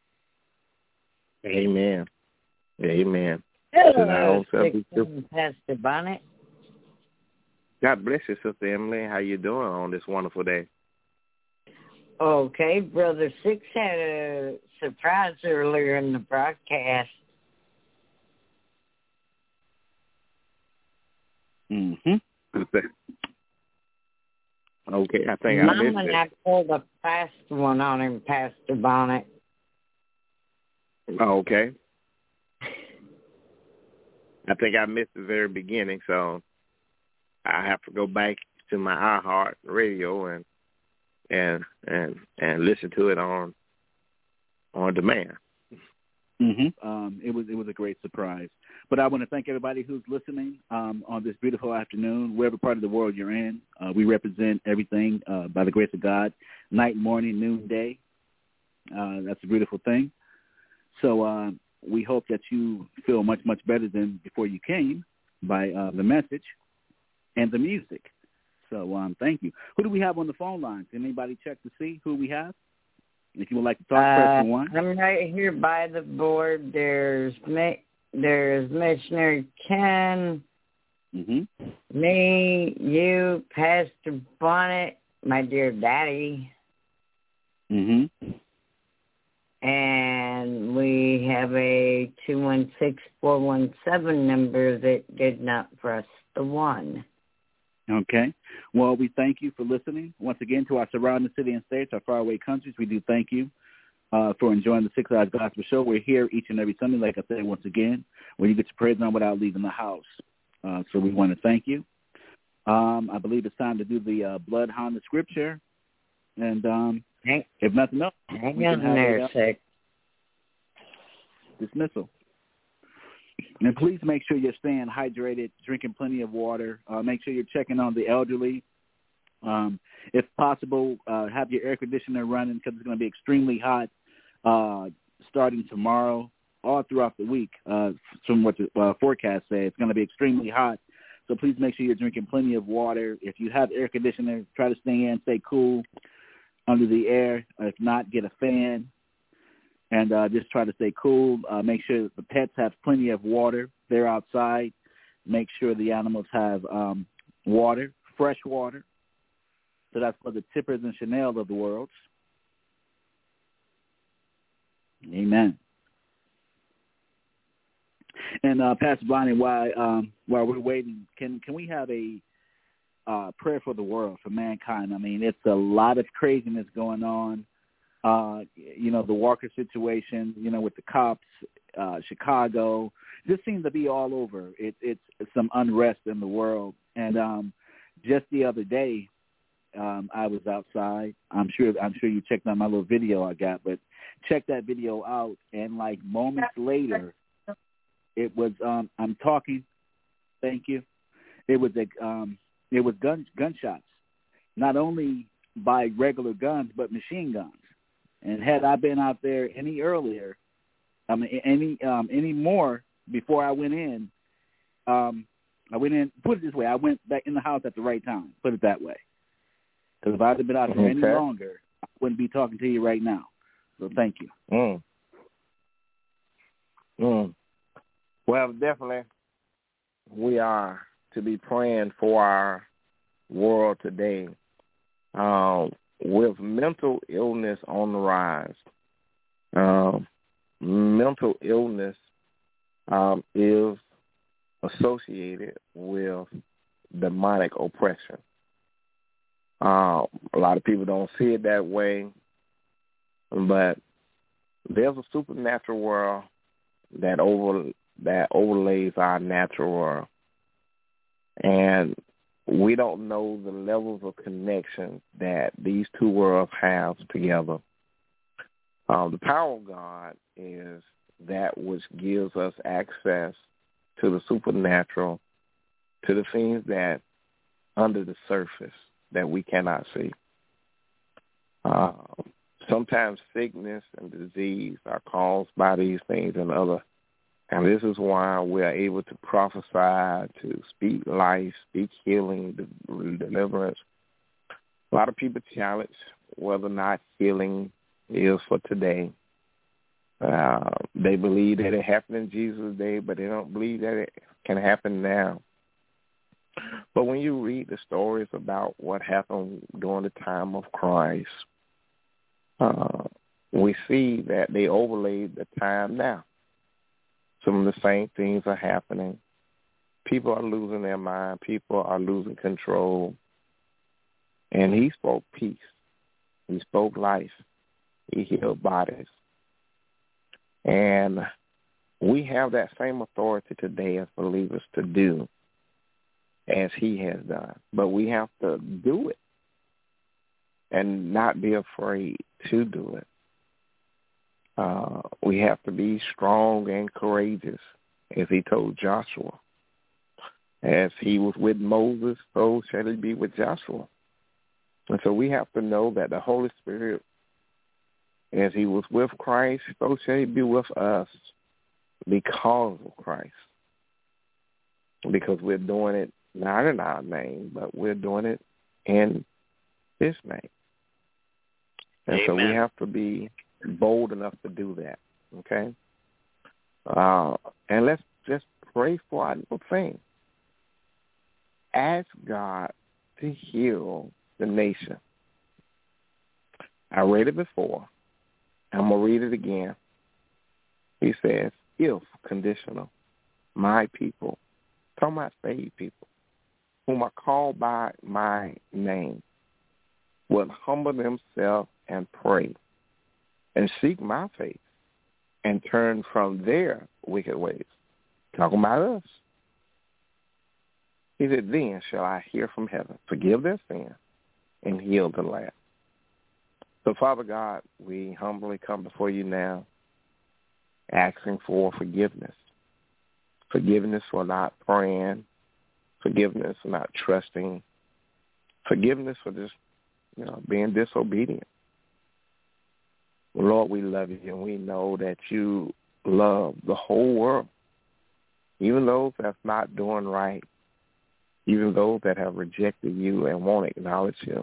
Amen. Amen. Hello, Pastor Bonnet. God bless you, Sister Emily. How you doing on this wonderful day? Okay, Brother Six had a surprise earlier in the broadcast. Mm-hmm. Okay, I think Mom I missed and it. I pulled a fast one on him, Pastor Bonnet. Oh, okay. I think I missed the very beginning, so I have to go back to my iHeart Radio and and and and listen to it on on demand. Mm-hmm. Um, it was it was a great surprise. But I want to thank everybody who's listening um, on this beautiful afternoon, wherever part of the world you're in. Uh, we represent everything uh, by the grace of God, night, morning, noon, day. Uh, that's a beautiful thing. So uh, we hope that you feel much, much better than before you came by uh, the message and the music. So um, thank you. Who do we have on the phone lines? Anybody check to see who we have? If you would like to talk, uh, press one. I'm right here by the board. There's me, there's Missionary Ken, mm-hmm. me, you, Pastor Bonnet, my dear daddy. Mm-hmm. And we have a two one six, four one seven number that did not press the one. Okay. Well, we thank you for listening. Once again, to our surrounding city and states, our faraway countries, we do thank you uh, for enjoying the Six Eyes Gospel Show. We're here each and every Sunday, like I said, once again, where you get your praise on without leaving the house. Uh, so we want to thank you. Um, I believe it's time to do the uh, Bloodhound of Scripture. And um, hang, if nothing else, hang we on can have there a a sec. dismissal. And please make sure you're staying hydrated, drinking plenty of water. Uh, make sure you're checking on the elderly. Um, if possible, uh, have your air conditioner running because it's going to be extremely hot uh, starting tomorrow all throughout the week. Uh, from what the uh, forecast says, it's going to be extremely hot. So please make sure you're drinking plenty of water. If you have air conditioner, try to stay in, stay cool under the air. If not, get a fan. And uh, just try to stay cool. Uh, make sure that the pets have plenty of water. They're outside. Make sure the animals have um, water, fresh water. So that's for the Tippers and Chanel of the world. Amen. And uh, Pastor Bonnie, while um, while we're waiting, can can we have a uh, prayer for the world, for mankind? I mean, it's a lot of craziness going on. Uh, you know, the Walker situation, you know, with the cops, uh, Chicago, just seems to be all over. It, it's some unrest in the world. And um, just the other day, um, I was outside. I'm sure I'm sure you checked out my little video I got, but check that video out. And like moments later, it was um, I'm talking. Thank you. It was a um, it was gun gunshots, not only by regular guns but machine guns. And had I been out there any earlier, I mean any um, any more before I went in, um, I went in. Put it this way, I went back in the house at the right time. Put it that way. Because if I had been out there any Okay. longer, I wouldn't be talking to you right now. So thank you. Mm. Mm. Well, definitely, we are to be praying for our world today. Um, with mental illness on the rise, um, mental illness um, is associated with demonic oppression. Uh, a lot of people don't see it that way, but there's a supernatural world that over that overlays our natural world, and we don't know the levels of connection that these two worlds have together. Uh, the power of God is that which gives us access to the supernatural, to the things that under the surface that we cannot see. Uh, sometimes sickness and disease are caused by these things and other. And this is why we are able to prophesy, to speak life, speak healing, deliverance. A lot of people challenge whether or not healing is for today. Uh, they believe that it happened in Jesus' day, but they don't believe that it can happen now. But when you read the stories about what happened during the time of Christ, uh, we see that they overlaid the time now. Some of the same things are happening. People are losing their mind. People are losing control. And he spoke peace. He spoke life. He healed bodies. And we have that same authority today as believers to do as he has done. But we have to do it and not be afraid to do it. Uh, we have to be strong and courageous, as he told Joshua. As he was with Moses, so shall he be with Joshua. And so we have to know that the Holy Spirit, as he was with Christ, so shall he be with us because of Christ. Because we're doing it not in our name, but we're doing it in his name. And Amen. so we have to be bold enough to do that, okay? Uh, and let's just pray for our little thing. Ask God to heal the nation. I read it before. I'm going to read it again. He says, if, conditional, my people, talking about saved people, whom are called by my name, will humble themselves and pray and seek my face and turn from their wicked ways. Talking about us. He said, then shall I hear from heaven, forgive their sin, and heal the land. So, Father God, we humbly come before you now, asking for forgiveness. Forgiveness for not praying. Forgiveness for not trusting. Forgiveness for just, you know, being disobedient. Lord, we love you, and we know that you love the whole world, even those that's not doing right, even those that have rejected you and won't acknowledge you.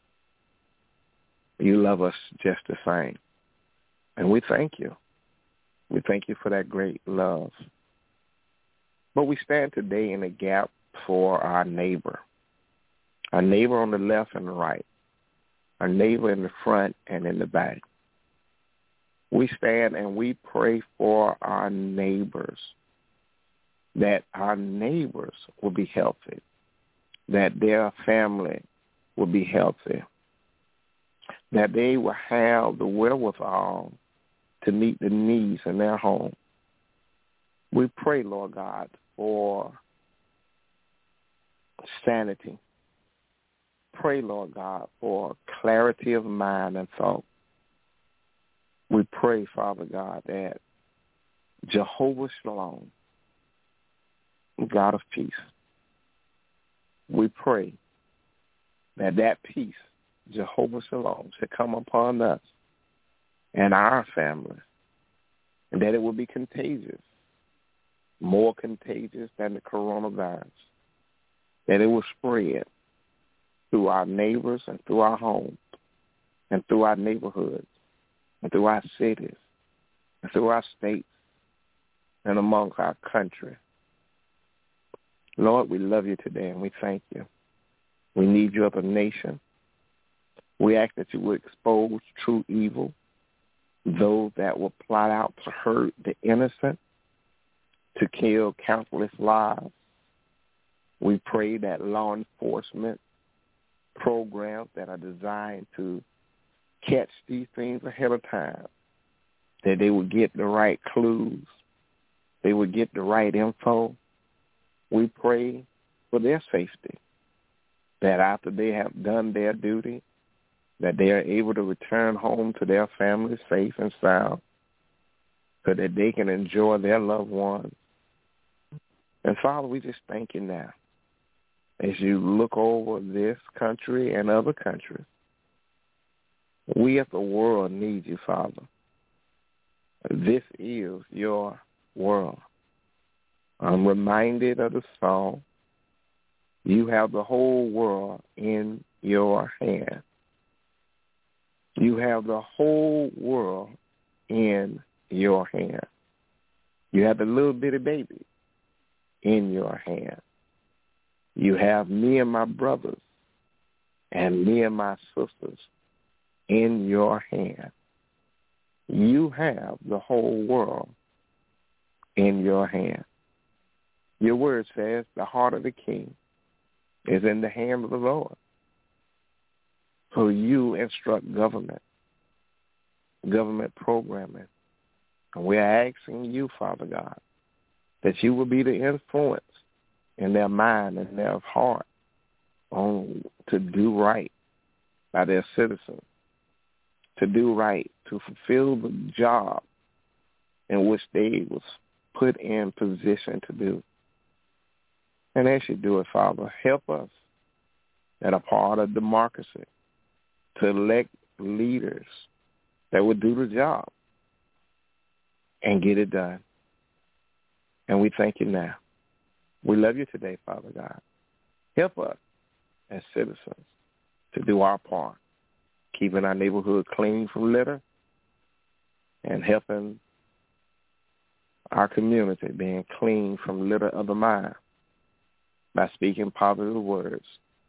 You love us just the same, and we thank you. We thank you for that great love. But we stand today in a gap for our neighbor, our neighbor on the left and the right, our neighbor in the front and in the back. We stand and we pray for our neighbors, that our neighbors will be healthy, that their family will be healthy, that they will have the wherewithal to meet the needs in their home. We pray, Lord God, for sanity, pray, Lord God, for clarity of mind and thought. We pray, Father God, that Jehovah Shalom, God of peace, we pray that that peace, Jehovah Shalom, should come upon us and our families, and that it will be contagious, more contagious than the coronavirus, that it will spread through our neighbors and through our homes and through our neighborhoods and through our cities and through our states and amongst our country. Lord, we love you today and we thank you. We need you as a nation. We ask that you would expose true evil, those that will plot out to hurt the innocent, to kill countless lives. We pray that law enforcement programs that are designed to catch these things ahead of time, that they would get the right clues, they would get the right info. We pray for their safety, that after they have done their duty, that they are able to return home to their families safe and sound, so that they can enjoy their loved ones. And Father, we just thank you now as you look over this country and other countries. We as the world need you, Father. This is your world. I'm reminded of the song, you have the whole world in your hand. You have the whole world in your hand. You have the little bitty baby in your hand. You have me and my brothers and me and my sisters in your hand. You have the whole world in your hand. Your word says the heart of the king is in the hand of the Lord. So you instruct government, government programming. And we are asking you, Father God, that you will be the influence in their mind and their heart on to do right by their citizens, to do right, to fulfill the job in which they was put in position to do. And as you do it, Father, help us that are part of democracy to elect leaders that would do the job and get it done. And we thank you now. We love you today, Father God. Help us as citizens to do our part, keeping our neighborhood clean from litter and helping our community being clean from litter of the mind by speaking positive words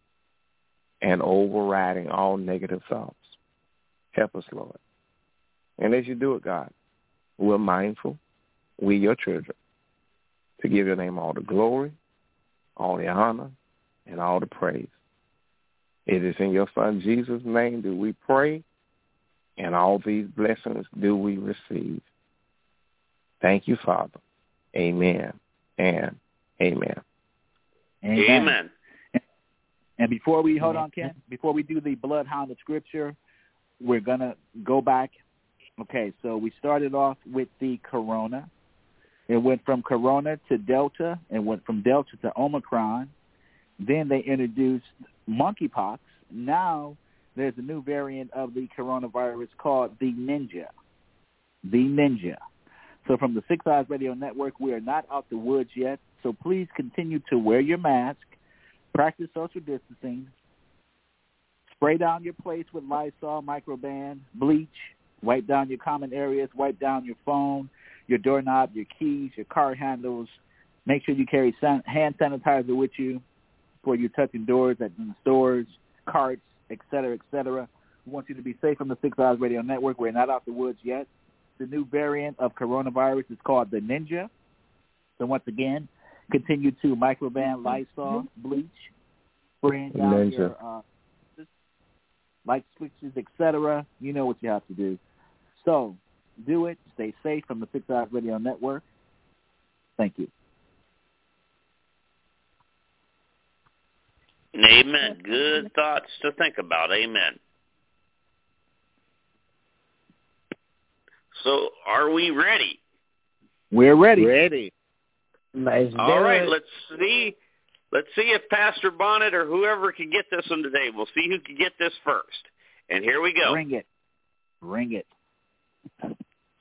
and overriding all negative thoughts. Help us, Lord. And as you do it, God, we're mindful, we your children, to give your name all the glory, all the honor, and all the praise. It is in your Son Jesus' name do we pray, and all these blessings do we receive. Thank you, Father. Amen and amen. Amen. Amen. And before we, hold on, Ken, before we do the bloodhound of Scripture, we're going to go back. Okay, so we started off with the corona. It went from corona to Delta. It went from Delta to Omicron. Then they introduced monkeypox. Now there's a new variant of the coronavirus called the Ninja. The Ninja. So from the Six Eyes Radio Network, we are not out the woods yet. So please continue to wear your mask, practice social distancing, spray down your place with Lysol, Microban, bleach, wipe down your common areas, wipe down your phone, your doorknob, your keys, your car handles. Make sure you carry san- hand sanitizer with you before you're touching doors at in stores, carts, et cetera, et cetera. We want you to be safe from the Six Eyes Radio Network. We're not out the woods yet. The new variant of coronavirus is called the Ninja. So once again, continue to Microban, Lysol, bleach, spraying down Ninja. your uh, light switches, et cetera. You know what you have to do. So do it. Stay safe from the Six Eyes Radio Network. Thank you. Amen. Good thoughts to think about. Amen. So, are we ready? We're ready. Ready. Let's All do right, it. let's see. Let's see if Pastor Bonnet or whoever can get this one today. We'll see who can get this first. And here we go. Bring it. Bring it. But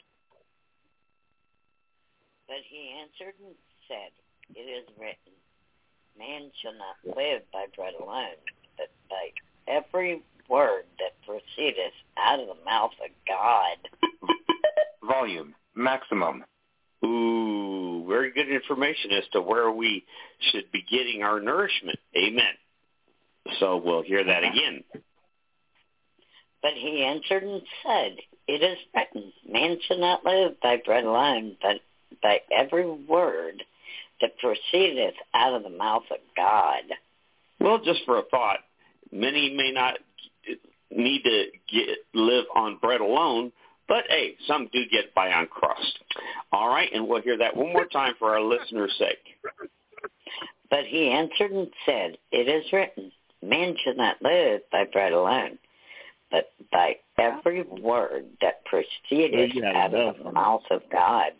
he answered and said, it is written, man shall not live by bread alone, but by every word that proceedeth out of the mouth of God. Volume, maximum. Ooh, very good information as to where we should be getting our nourishment. Amen. So we'll hear that again. But he answered and said, it is written, man shall not live by bread alone, but by every word that proceedeth out of the mouth of God. Well, just for a thought, many may not need to get, live on bread alone, but, hey, some do get by on crust. All right, and we'll hear that one more time for our listeners' sake. But he answered and said, it is written, man should not live by bread alone, but by every word that proceedeth out of the mouth of God.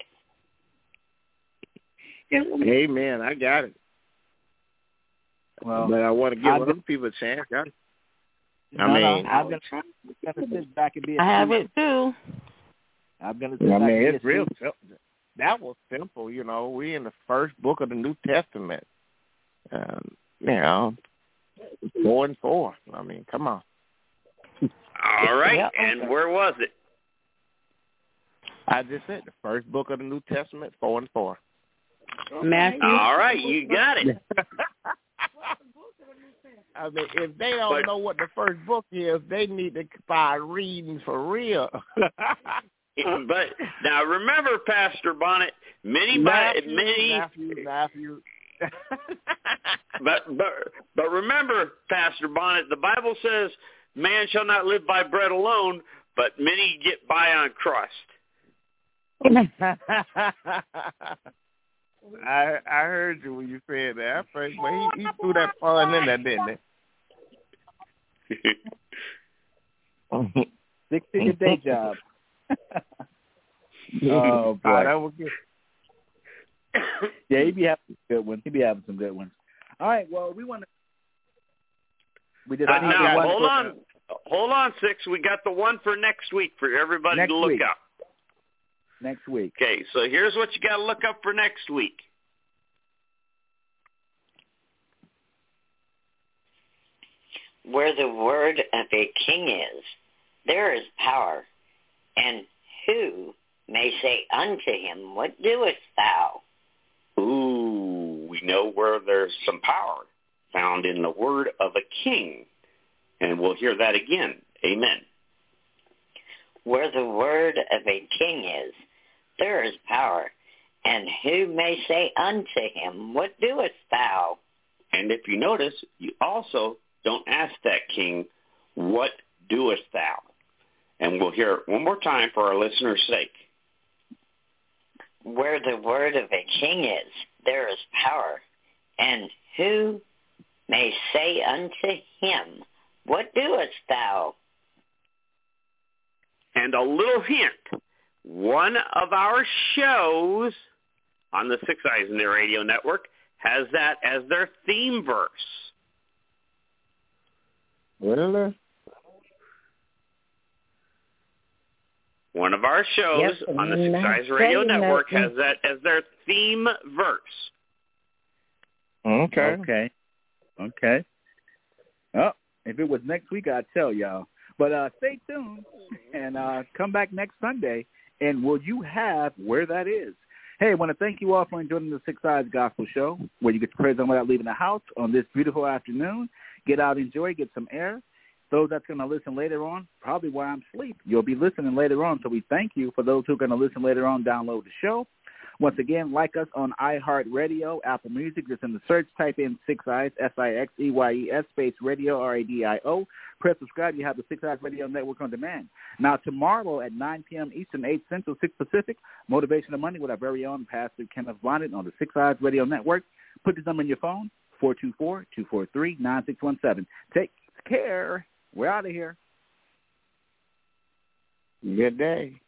Amen. I got it. Well, but I want to give I've other been, people a chance. I, no, I mean, no, I'm going to sit back and be a I have it too. I'm going to sit I back mean, and be it's a real simple. That was simple, you know. We in the first book of the New Testament. Um, you know, four and four. I mean, come on. All right, Yep. and where was it? I just said the first book of the New Testament, four and four. Matthew. All right, you got it. I mean, if they don't But- know what the first book is, they need to start reading for real. But now remember, Pastor Bonnet, many, Matthew, many, Matthew, Matthew. but but but remember, Pastor Bonnet, the Bible says, "Man shall not live by bread alone, but many get by on crust." I I heard you when you said that. I think, well, he, he threw that pun in there, didn't he? six-figure day job. Oh, boy. Oh, that was good. Yeah, he be having some good ones. He be having some good ones. All right, well, we want to. We just Uh, need now, one hold for, on, hold on, Six. We got the one for next week for everybody Next to look week. up. next week. Okay, so here's what you got to look up for next week. Where the word of a king is, there is power. And who may say unto him, what doest thou? Ooh, we know where there's some power found in the word of a king. And we'll hear that again. Amen. Where the word of a king is, there is power. And who may say unto him, what doest thou? And if you notice, you also don't ask that king, what doest thou? And we'll hear it one more time for our listeners' sake. Where the word of a king is, there is power. And who may say unto him, what doest thou? And a little hint, one of our shows on the Six Eyes in the Radio Network has that as their theme verse. Really? One of our shows Yep, on the Six and Eyes I'm Radio saying Network that- has that as their theme verse. Okay. Okay. Okay. Oh, if it was next week, I'd tell y'all. But uh, stay tuned and uh, come back next Sunday, and will you have where that is? Hey, I want to thank you all for joining the Six Eyes Gospel Show, where you get to praise Him without leaving the house on this beautiful afternoon. Get out, enjoy, get some air. Those that's going to listen later on, probably while I'm asleep, you'll be listening later on. So we thank you for those who are going to listen later on, download the show. Once again, like us on iHeartRadio, Apple Music. Just in the search, type in Six Eyes, S I X E Y E S, space radio, R A D I O. Press subscribe. You have the Six Eyes Radio Network on demand. Now, tomorrow at nine p.m. Eastern, eight Central, six Pacific, Motivation of Money with our very own Pastor Kenneth Bonnet on the Six Eyes Radio Network. Put this number in your phone, four two four, two four three, nine six one seven. Take care. We're out of here. Good day.